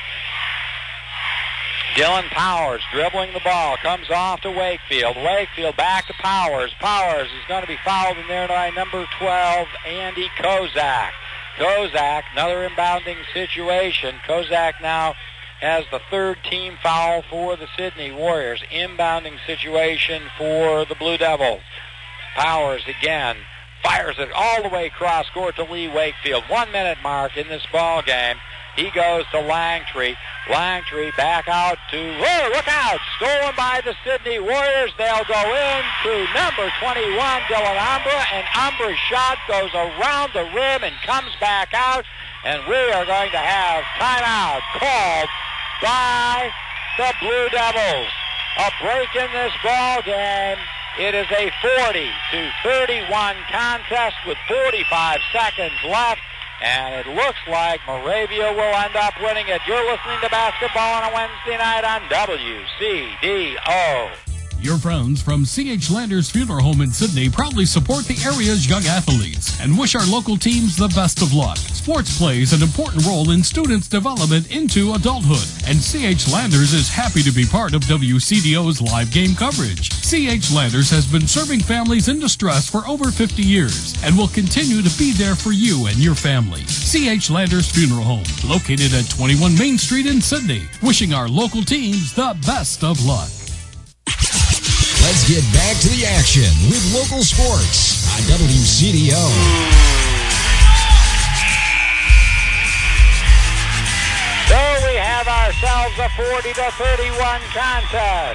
Dylan Powers dribbling the ball, comes off to Wakefield. Wakefield back to Powers. Powers is going to be fouled in there by number twelve, Andy Kozak. Kozak, another inbounding situation. Kozak now has the third team foul for the Sidney Warriors. Inbounding situation for the Blue Devils. Powers again fires it all the way across court to Lee Wakefield. One minute mark in this ball game. He goes to Langtree. Langtree back out to, oh, look out, stolen by the Sidney Warriors. They'll go in to number twenty-one, Dylan Umbra, and Umbra's shot goes around the rim and comes back out, and we are going to have timeout called by the Blue Devils. A break in this ball game. It is a forty to thirty-one contest with forty-five seconds left. And it looks like Moravia will end up winning it. You're listening to basketball on a Wednesday night on W C D O.
Your friends from C H Landers Funeral Home in Sydney proudly support the area's young athletes and wish our local teams the best of luck. Sports plays an important role in students' development into adulthood, and C H Landers is happy to be part of W C D O's live game coverage. C H Landers has been serving families in distress for over fifty years and will continue to be there for you and your family. C H Landers Funeral Home, located at twenty-one Main Street in Sydney, wishing our local teams the best of luck.
Let's get back to the action with local sports on W C D O.
So we have ourselves a forty to thirty-one contest.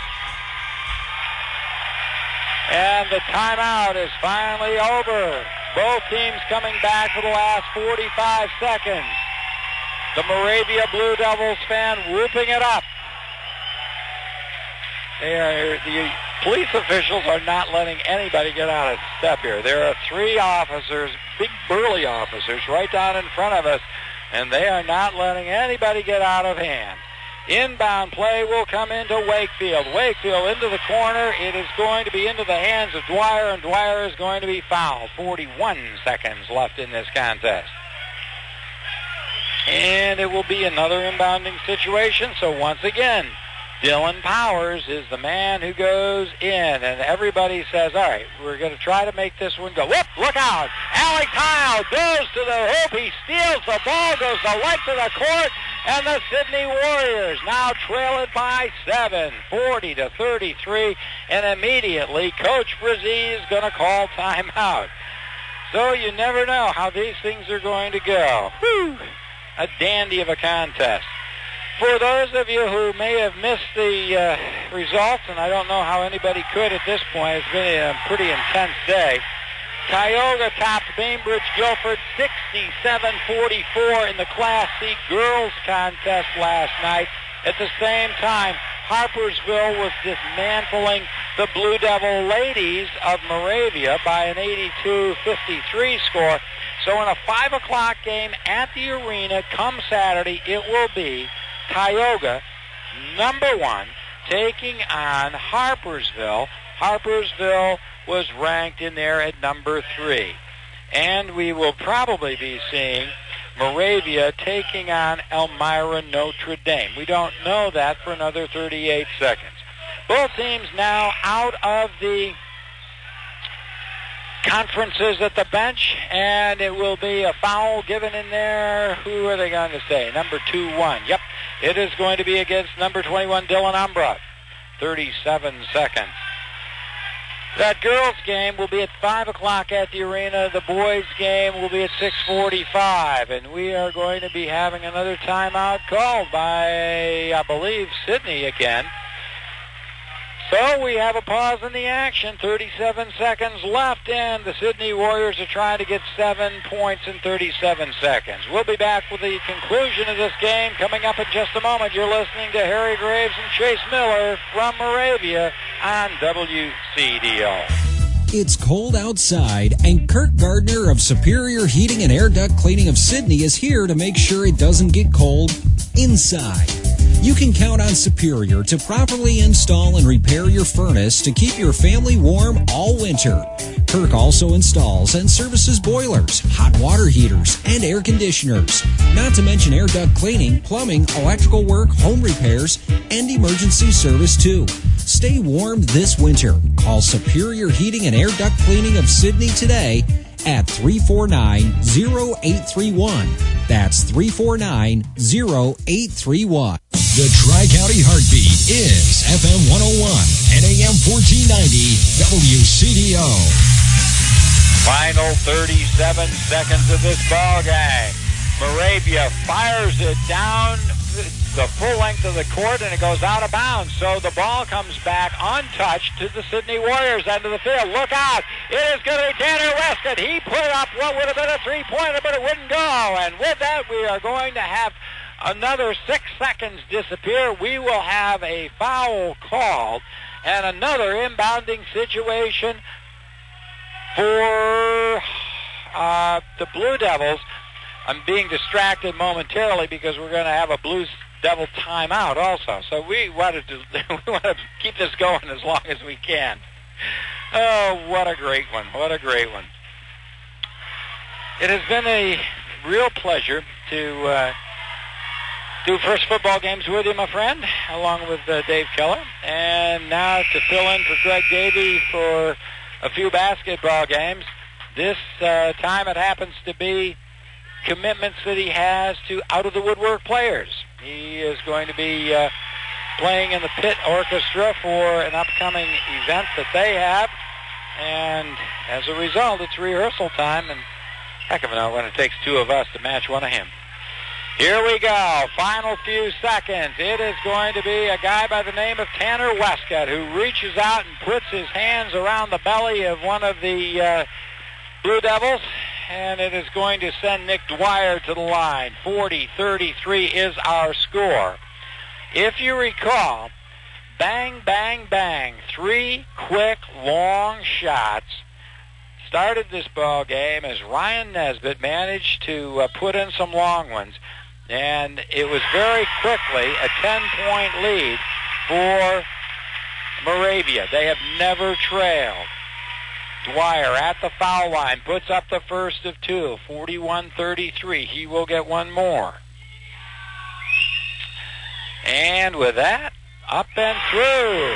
And the timeout is finally over. Both teams coming back for the last forty-five seconds. The Moravia Blue Devils fan whooping it up. They are, the police officials are not letting anybody get out of step here. There are three officers, big burly officers, right down in front of us, and they are not letting anybody get out of hand. Inbound play will come into Wakefield. Wakefield into the corner. It is going to be into the hands of Dwyer, and Dwyer is going to be fouled. forty-one seconds left in this contest. And it will be another inbounding situation, so once again, Dylan Powers is the man who goes in, and everybody says, all right, we're going to try to make this one go. Whoop, look out. Alex Heil goes to the hoop. He steals the ball, goes the length of the court, And the Sydney Warriors now trail it by seven, forty to thirty-three, and immediately Coach Brzee is going to call timeout. So you never know how these things are going to go. Whew, a dandy of a contest. For those of you who may have missed the uh, results, and I don't know how anybody could at this point, it's been a pretty intense day. Tioga topped Bainbridge Guilford sixty-seven forty-four in the Class C girls contest last night. At the same time, Harpersville was dismantling the Blue Devil ladies of Moravia by an eighty-two fifty-three score. So in a five o'clock game at the arena come Saturday, it will be Tioga, number one, taking on Harpersville. Harpersville was ranked in there at number three. And we will probably be seeing Moravia taking on Elmira Notre Dame. We don't know that for another thirty-eight seconds. Both teams now out of the conferences at the bench, and it will be a foul given in there. Who are they going to say? Number two one. Yep, it is going to be against number twenty-one, Dylan Umbra. thirty-seven seconds. That girls' game will be at five o'clock at the arena. The boys' game will be at six forty-five. And we are going to be having another timeout called by, I believe, Sydney again. So we have a pause in the action. thirty-seven seconds left, and the Sydney Warriors are trying to get seven points in thirty-seven seconds. We'll be back with the conclusion of this game coming up in just a moment. You're listening to Harry Graves and Chase Miller from Moravia on W C D O.
It's cold outside, and Kirk Gardner of Superior Heating and Air Duct Cleaning of Sydney is here to make sure it doesn't get cold inside. You can count on Superior to properly install and repair your furnace to keep your family warm all winter. Kirk also installs and services boilers, hot water heaters, and air conditioners. Not to mention air duct cleaning, plumbing, electrical work, home repairs, and emergency service too. Stay warm this winter. Call Superior Heating and Air Duct Cleaning of Sydney today at three four nine, zero eight three one. That's three four nine, zero eight three one.
The Tri-County Heartbeat is F M one oh one and A M fourteen ninety W C D O.
Final thirty-seven seconds of this ball game. Moravia fires it down the full length of the court, and it goes out of bounds. So the ball comes back untouched to the Sydney Warriors end of the field. Look out. It is going to be Tanner Wescott. He put up what would have been a three-pointer, but it wouldn't go. And with that, we are going to have another six seconds disappear. We will have a foul called and another inbounding situation for uh, the Blue Devils. I'm being distracted momentarily because we're going to have a Blue Devil timeout also. So we wanted to we want to keep this going as long as we can. Oh, what a great one. What a great one. It has been a real pleasure to uh, do first football games with you, my friend, along with uh, Dave Keller. And now to fill in for Greg Davey for a few basketball games. This uh, time it happens to be commitments that he has to out-of-the-woodwork players. He is going to be uh, playing in the pit orchestra for an upcoming event that they have. And as a result, it's rehearsal time, and heck of a note when it takes two of us to match one of him. Here we go. Final few seconds. It is going to be a guy by the name of Tanner Wescott who reaches out and puts his hands around the belly of one of the uh, Blue Devils, and it is going to send Nick Dwyer to the line. forty thirty-three is our score. If you recall, bang, bang, bang, three quick, long shots started this ball game as Ryan Nesbitt managed to uh, put in some long ones. And it was very quickly a ten-point lead for Moravia. They have never trailed. Dwyer at the foul line puts up the first of two, forty-one thirty-three. He will get one more. And with that, up and through.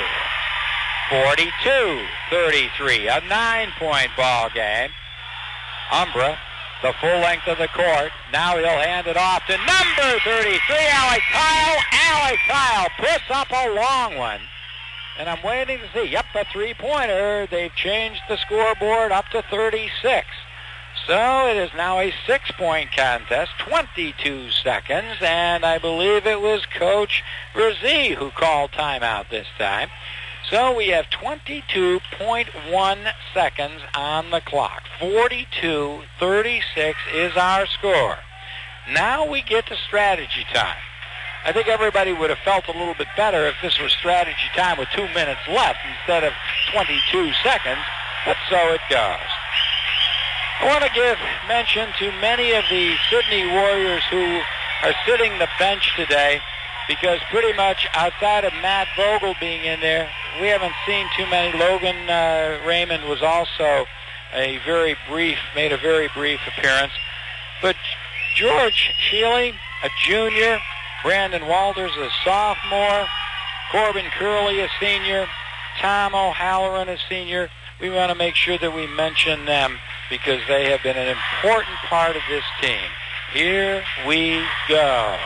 forty-two thirty-three, a nine-point ball game. Umbra the full length of the court. Now he'll hand it off to number thirty-three, Alec Kyle. Alec Kyle puts up a long one. And I'm waiting to see. Yep, a three-pointer. They've changed the scoreboard up to thirty-six. So it is now a six-point contest, twenty-two seconds, and I believe it was Coach Brzee who called timeout this time. So we have twenty-two point one seconds on the clock. forty-two thirty-six is our score. Now we get to strategy time. I think everybody would have felt a little bit better if this was strategy time with two minutes left instead of twenty-two seconds, but so it goes. I want to give mention to many of the Sydney Warriors who are sitting the bench today, because pretty much outside of Matt Vogel being in there, we haven't seen too many. Logan uh, Raymond was also a very brief, made a very brief appearance. But George Shealy, a junior, Brandon Walters, a sophomore, Corbin Curley, a senior, Tom O'Halloran, a senior. We want to make sure that we mention them because they have been an important part of this team. Here we go.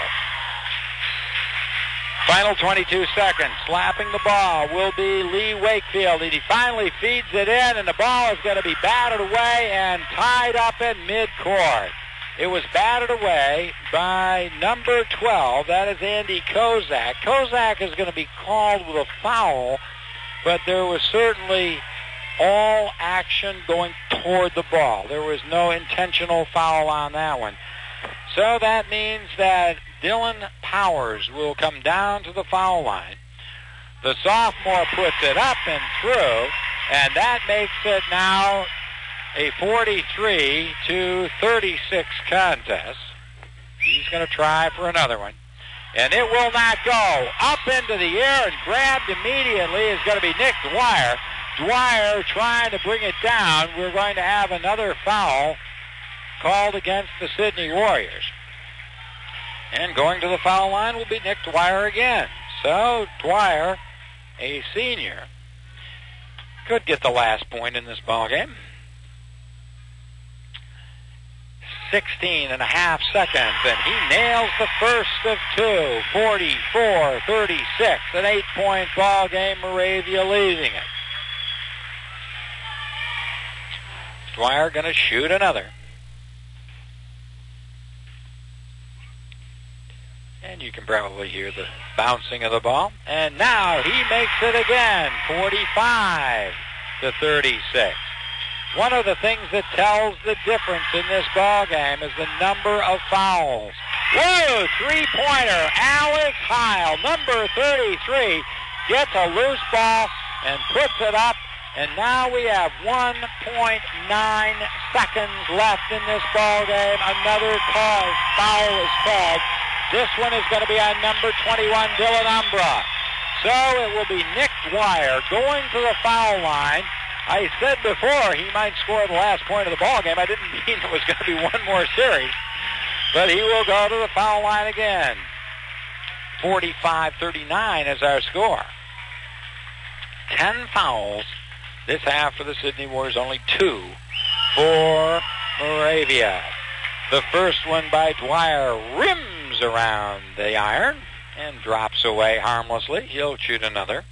Final twenty-two seconds. Slapping the ball will be Lee Wakefield. And he finally feeds it in, and the ball is going to be batted away and tied up in midcourt. It was batted away by number twelve. That is Andy Kozak. Kozak is going to be called with a foul, but there was certainly all action going toward the ball. There was no intentional foul on that one. So that means that Dylan Powers will come down to the foul line. The sophomore puts it up and through, and that makes it now a forty-three to thirty-six contest. He's going to try for another one. And it will not go. Up into the air and grabbed immediately is going to be Nick Dwyer. Dwyer trying to bring it down. We're going to have another foul called against the Sydney Warriors. And going to the foul line will be Nick Dwyer again. So Dwyer, a senior, could get the last point in this ballgame. sixteen and a half seconds, and he nails the first of two. forty-four thirty-six, an eight-point ball game, Moravia leading it. Dwyer going to shoot another. And you can probably hear the bouncing of the ball. And now he makes it again, forty-five to thirty-six. One of the things that tells the difference in this ball game is the number of fouls. Whoa, three-pointer, Alex Heil, number thirty-three, gets a loose ball and puts it up. And now we have one point nine seconds left in this ball game. Another call, foul is called. This one is going to be on number twenty-one, Dylan Umbra. So it will be Nick Dwyer going to the foul line. I said before he might score the last point of the ball game. I didn't mean it was going to be one more series. But he will go to the foul line again. forty-five thirty-nine is our score. Ten fouls this half for the Sydney Warriors, only two for Moravia. The first one by Dwyer rims around the iron and drops away harmlessly. He'll shoot another.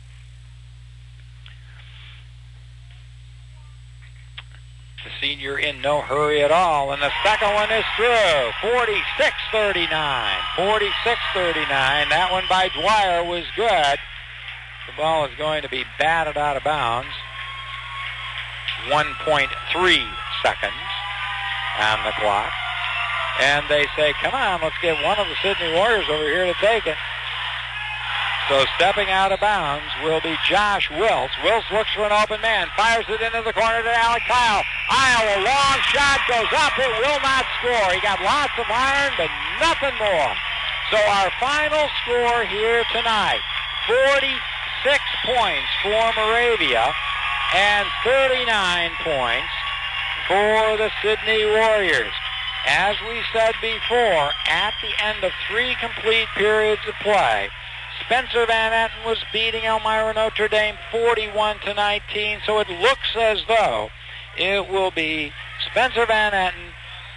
The senior in no hurry at all, and the second one is through. forty-six thirty-nine. forty-six thirty-nine. That one by Dwyer was good. The ball is going to be batted out of bounds. one point three seconds on the clock. And they say, come on, let's get one of the Sydney Warriors over here to take it. So stepping out of bounds will be Josh Wills. Wills looks for an open man, fires it into the corner to Alec Kyle. Kyle, a long shot goes up. It will not score. He got lots of iron, but nothing more. So our final score here tonight, forty-six points for Moravia and thirty-nine points for the Sydney Warriors. As we said before, at the end of three complete periods of play, Spencer Van Etten was beating Elmira Notre Dame forty-one to nineteen, so it looks as though it will be Spencer Van Etten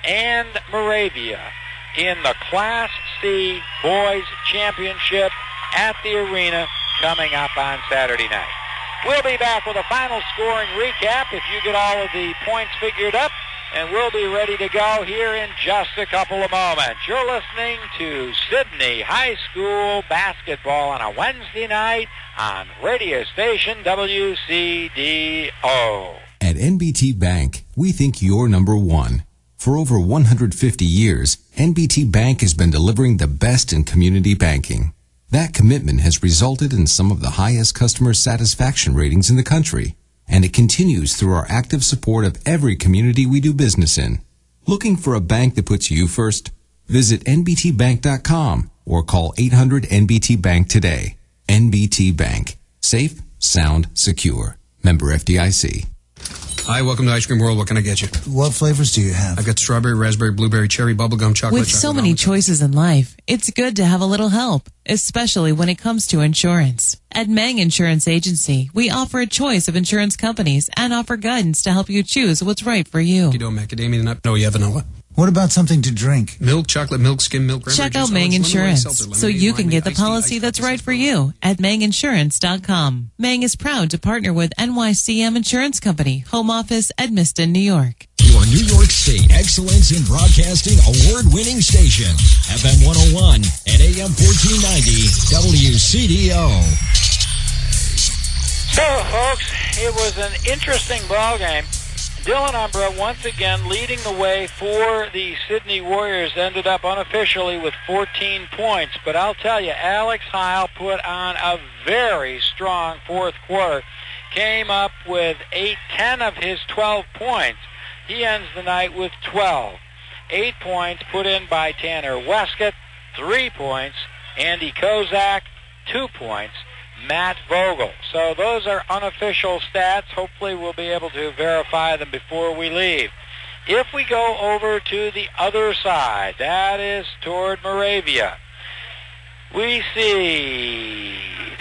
and Moravia in the Class C Boys Championship at the arena coming up on Saturday night. We'll be back with a final scoring recap if you get all of the points figured up, and we'll be ready to go here in just a couple of moments. You're listening to Sidney High School basketball on a Wednesday night on radio station W C D O.
At N B T Bank, we think you're number one. For over one hundred fifty years, N B T Bank has been delivering the best in community banking. That commitment has resulted in some of the highest customer satisfaction ratings in the country, and it continues through our active support of every community we do business in. Looking for a bank that puts you first? Visit N B T bank dot com or call eight hundred N B T Bank today. N B T Bank. Safe, sound, secure. Member F D I C.
Hi, welcome to Ice Cream World. What can I get you?
What flavors do you have?
I've got strawberry, raspberry, blueberry, cherry, bubblegum, chocolate.
With so many choices in life, it's good to have a little help, especially when it comes to insurance. At Mang Insurance Agency, we offer a choice of insurance companies and offer guidance to help you choose what's right for you.
You don't macadamia nut? No, yeah, vanilla.
What about something to drink?
Milk, chocolate, milk, skim milk, cranberry
Check out
juice,
Mang
orange,
Insurance
lemonade, seltzer,
so you
lemonade,
can get the
iced tea,
policy
iced
that's
coffee,
right for you at Mang Insurance dot com. Mang is proud to partner with N Y C M Insurance Company, home office, Edmiston, New York.
Your New York State Excellence in Broadcasting award-winning station, F M one oh one and A M fourteen ninety W C D O.
So, folks, it was an interesting ball game. Dylan Umbra once again leading the way for the Sydney Warriors, ended up unofficially with fourteen points. But I'll tell you, Alex Heil put on a very strong fourth quarter. Came up with eight, ten of his twelve points. He ends the night with twelve. Eight points put in by Tanner Westcott. Three points. Andy Kozak. Two points. Matt Vogel. So those are unofficial stats. Hopefully we'll be able to verify them before we leave. If we go over to the other side, that is toward Moravia, we see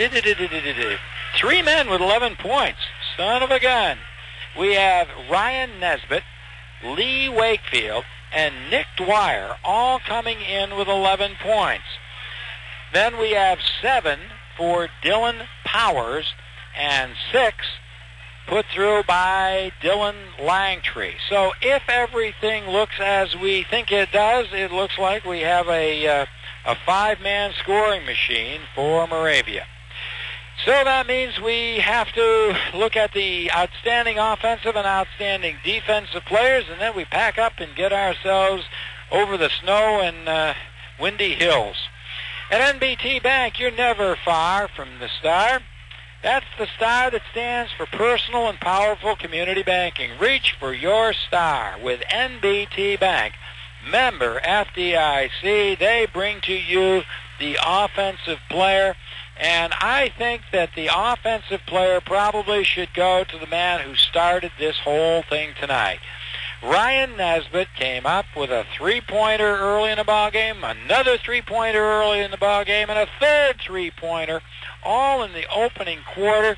three men with eleven points. Son of a gun. We have Ryan Nesbitt, Lee Wakefield, and Nick Dwyer all coming in with eleven points. Then we have seven for Dylan Powers and six put through by Dylan Langtree. So if everything looks as we think it does, it looks like we have a, uh, a five-man scoring machine for Moravia. So that means we have to look at the outstanding offensive and outstanding defensive players, and then we pack up and get ourselves over the snow and uh, windy hills. At N B T Bank, you're never far from the star. That's the star that stands for personal and powerful community banking. Reach for your star with N B T Bank. Member F D I C, they bring to you the offensive player. And I think that the offensive player probably should go to the man who started this whole thing tonight. Ryan Nesbitt came up with a three-pointer early in the ball game, another three-pointer early in the ball game, and a third three-pointer, all in the opening quarter.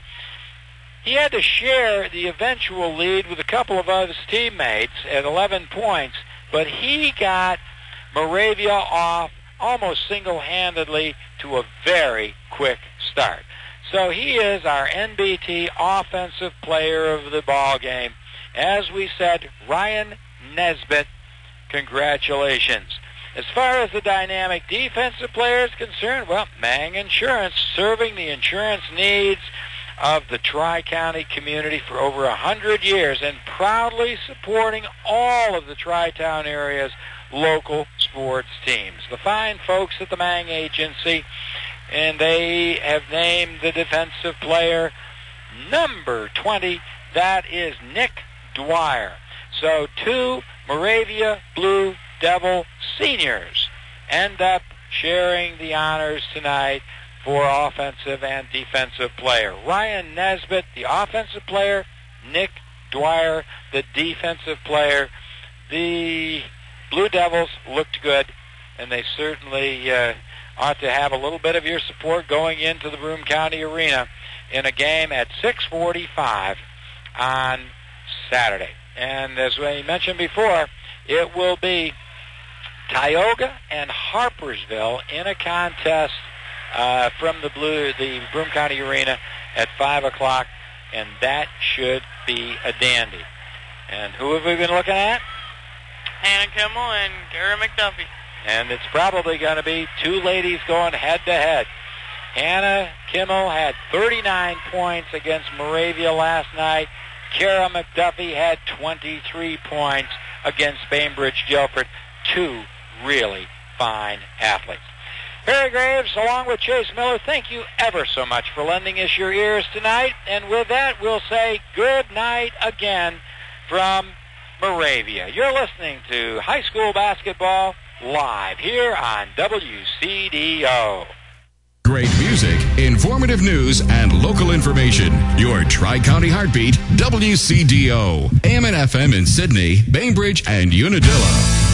He had to share the eventual lead with a couple of other teammates at eleven points, but he got Moravia off almost single-handedly to a very quick start. So he is our N B T offensive player of the ball game. As we said, Ryan Nesbitt, congratulations. As far as the dynamic defensive player is concerned, well, Mang Insurance, serving the insurance needs of the Tri-County community for over a hundred years and proudly supporting all of the Tri-Town area's local sports teams. The fine folks at the Mang Agency, and they have named the defensive player number twenty. That is Nick Dwyer. So two Moravia Blue Devil seniors end up sharing the honors tonight for offensive and defensive player. Ryan Nesbitt, the offensive player, Nick Dwyer, the defensive player. The Blue Devils looked good, and they certainly uh, ought to have a little bit of your support going into the Broome County Arena in a game at six forty-five on Saturday. And as we mentioned before, it will be Tioga and Harpersville in a contest uh, from the blue, the Broome County Arena at five o'clock, and that should be a dandy. And who have we been looking at?
Hannah Kimmel and Kara McDuffie.
And it's probably going to be two ladies going head-to-head. Hannah Kimmel had thirty-nine points against Moravia last night. Kara McDuffie had twenty-three points against Bainbridge Guilford. Two really fine athletes. Harry Graves, along with Chase Miller, thank you ever so much for lending us your ears tonight. And with that, we'll say good night again from Moravia. You're listening to high school basketball live here on W C D O.
Great music, informative news, and local information. Your Tri-County Heartbeat, W C D O. A M and F M in Sydney, Bainbridge, and Unadilla.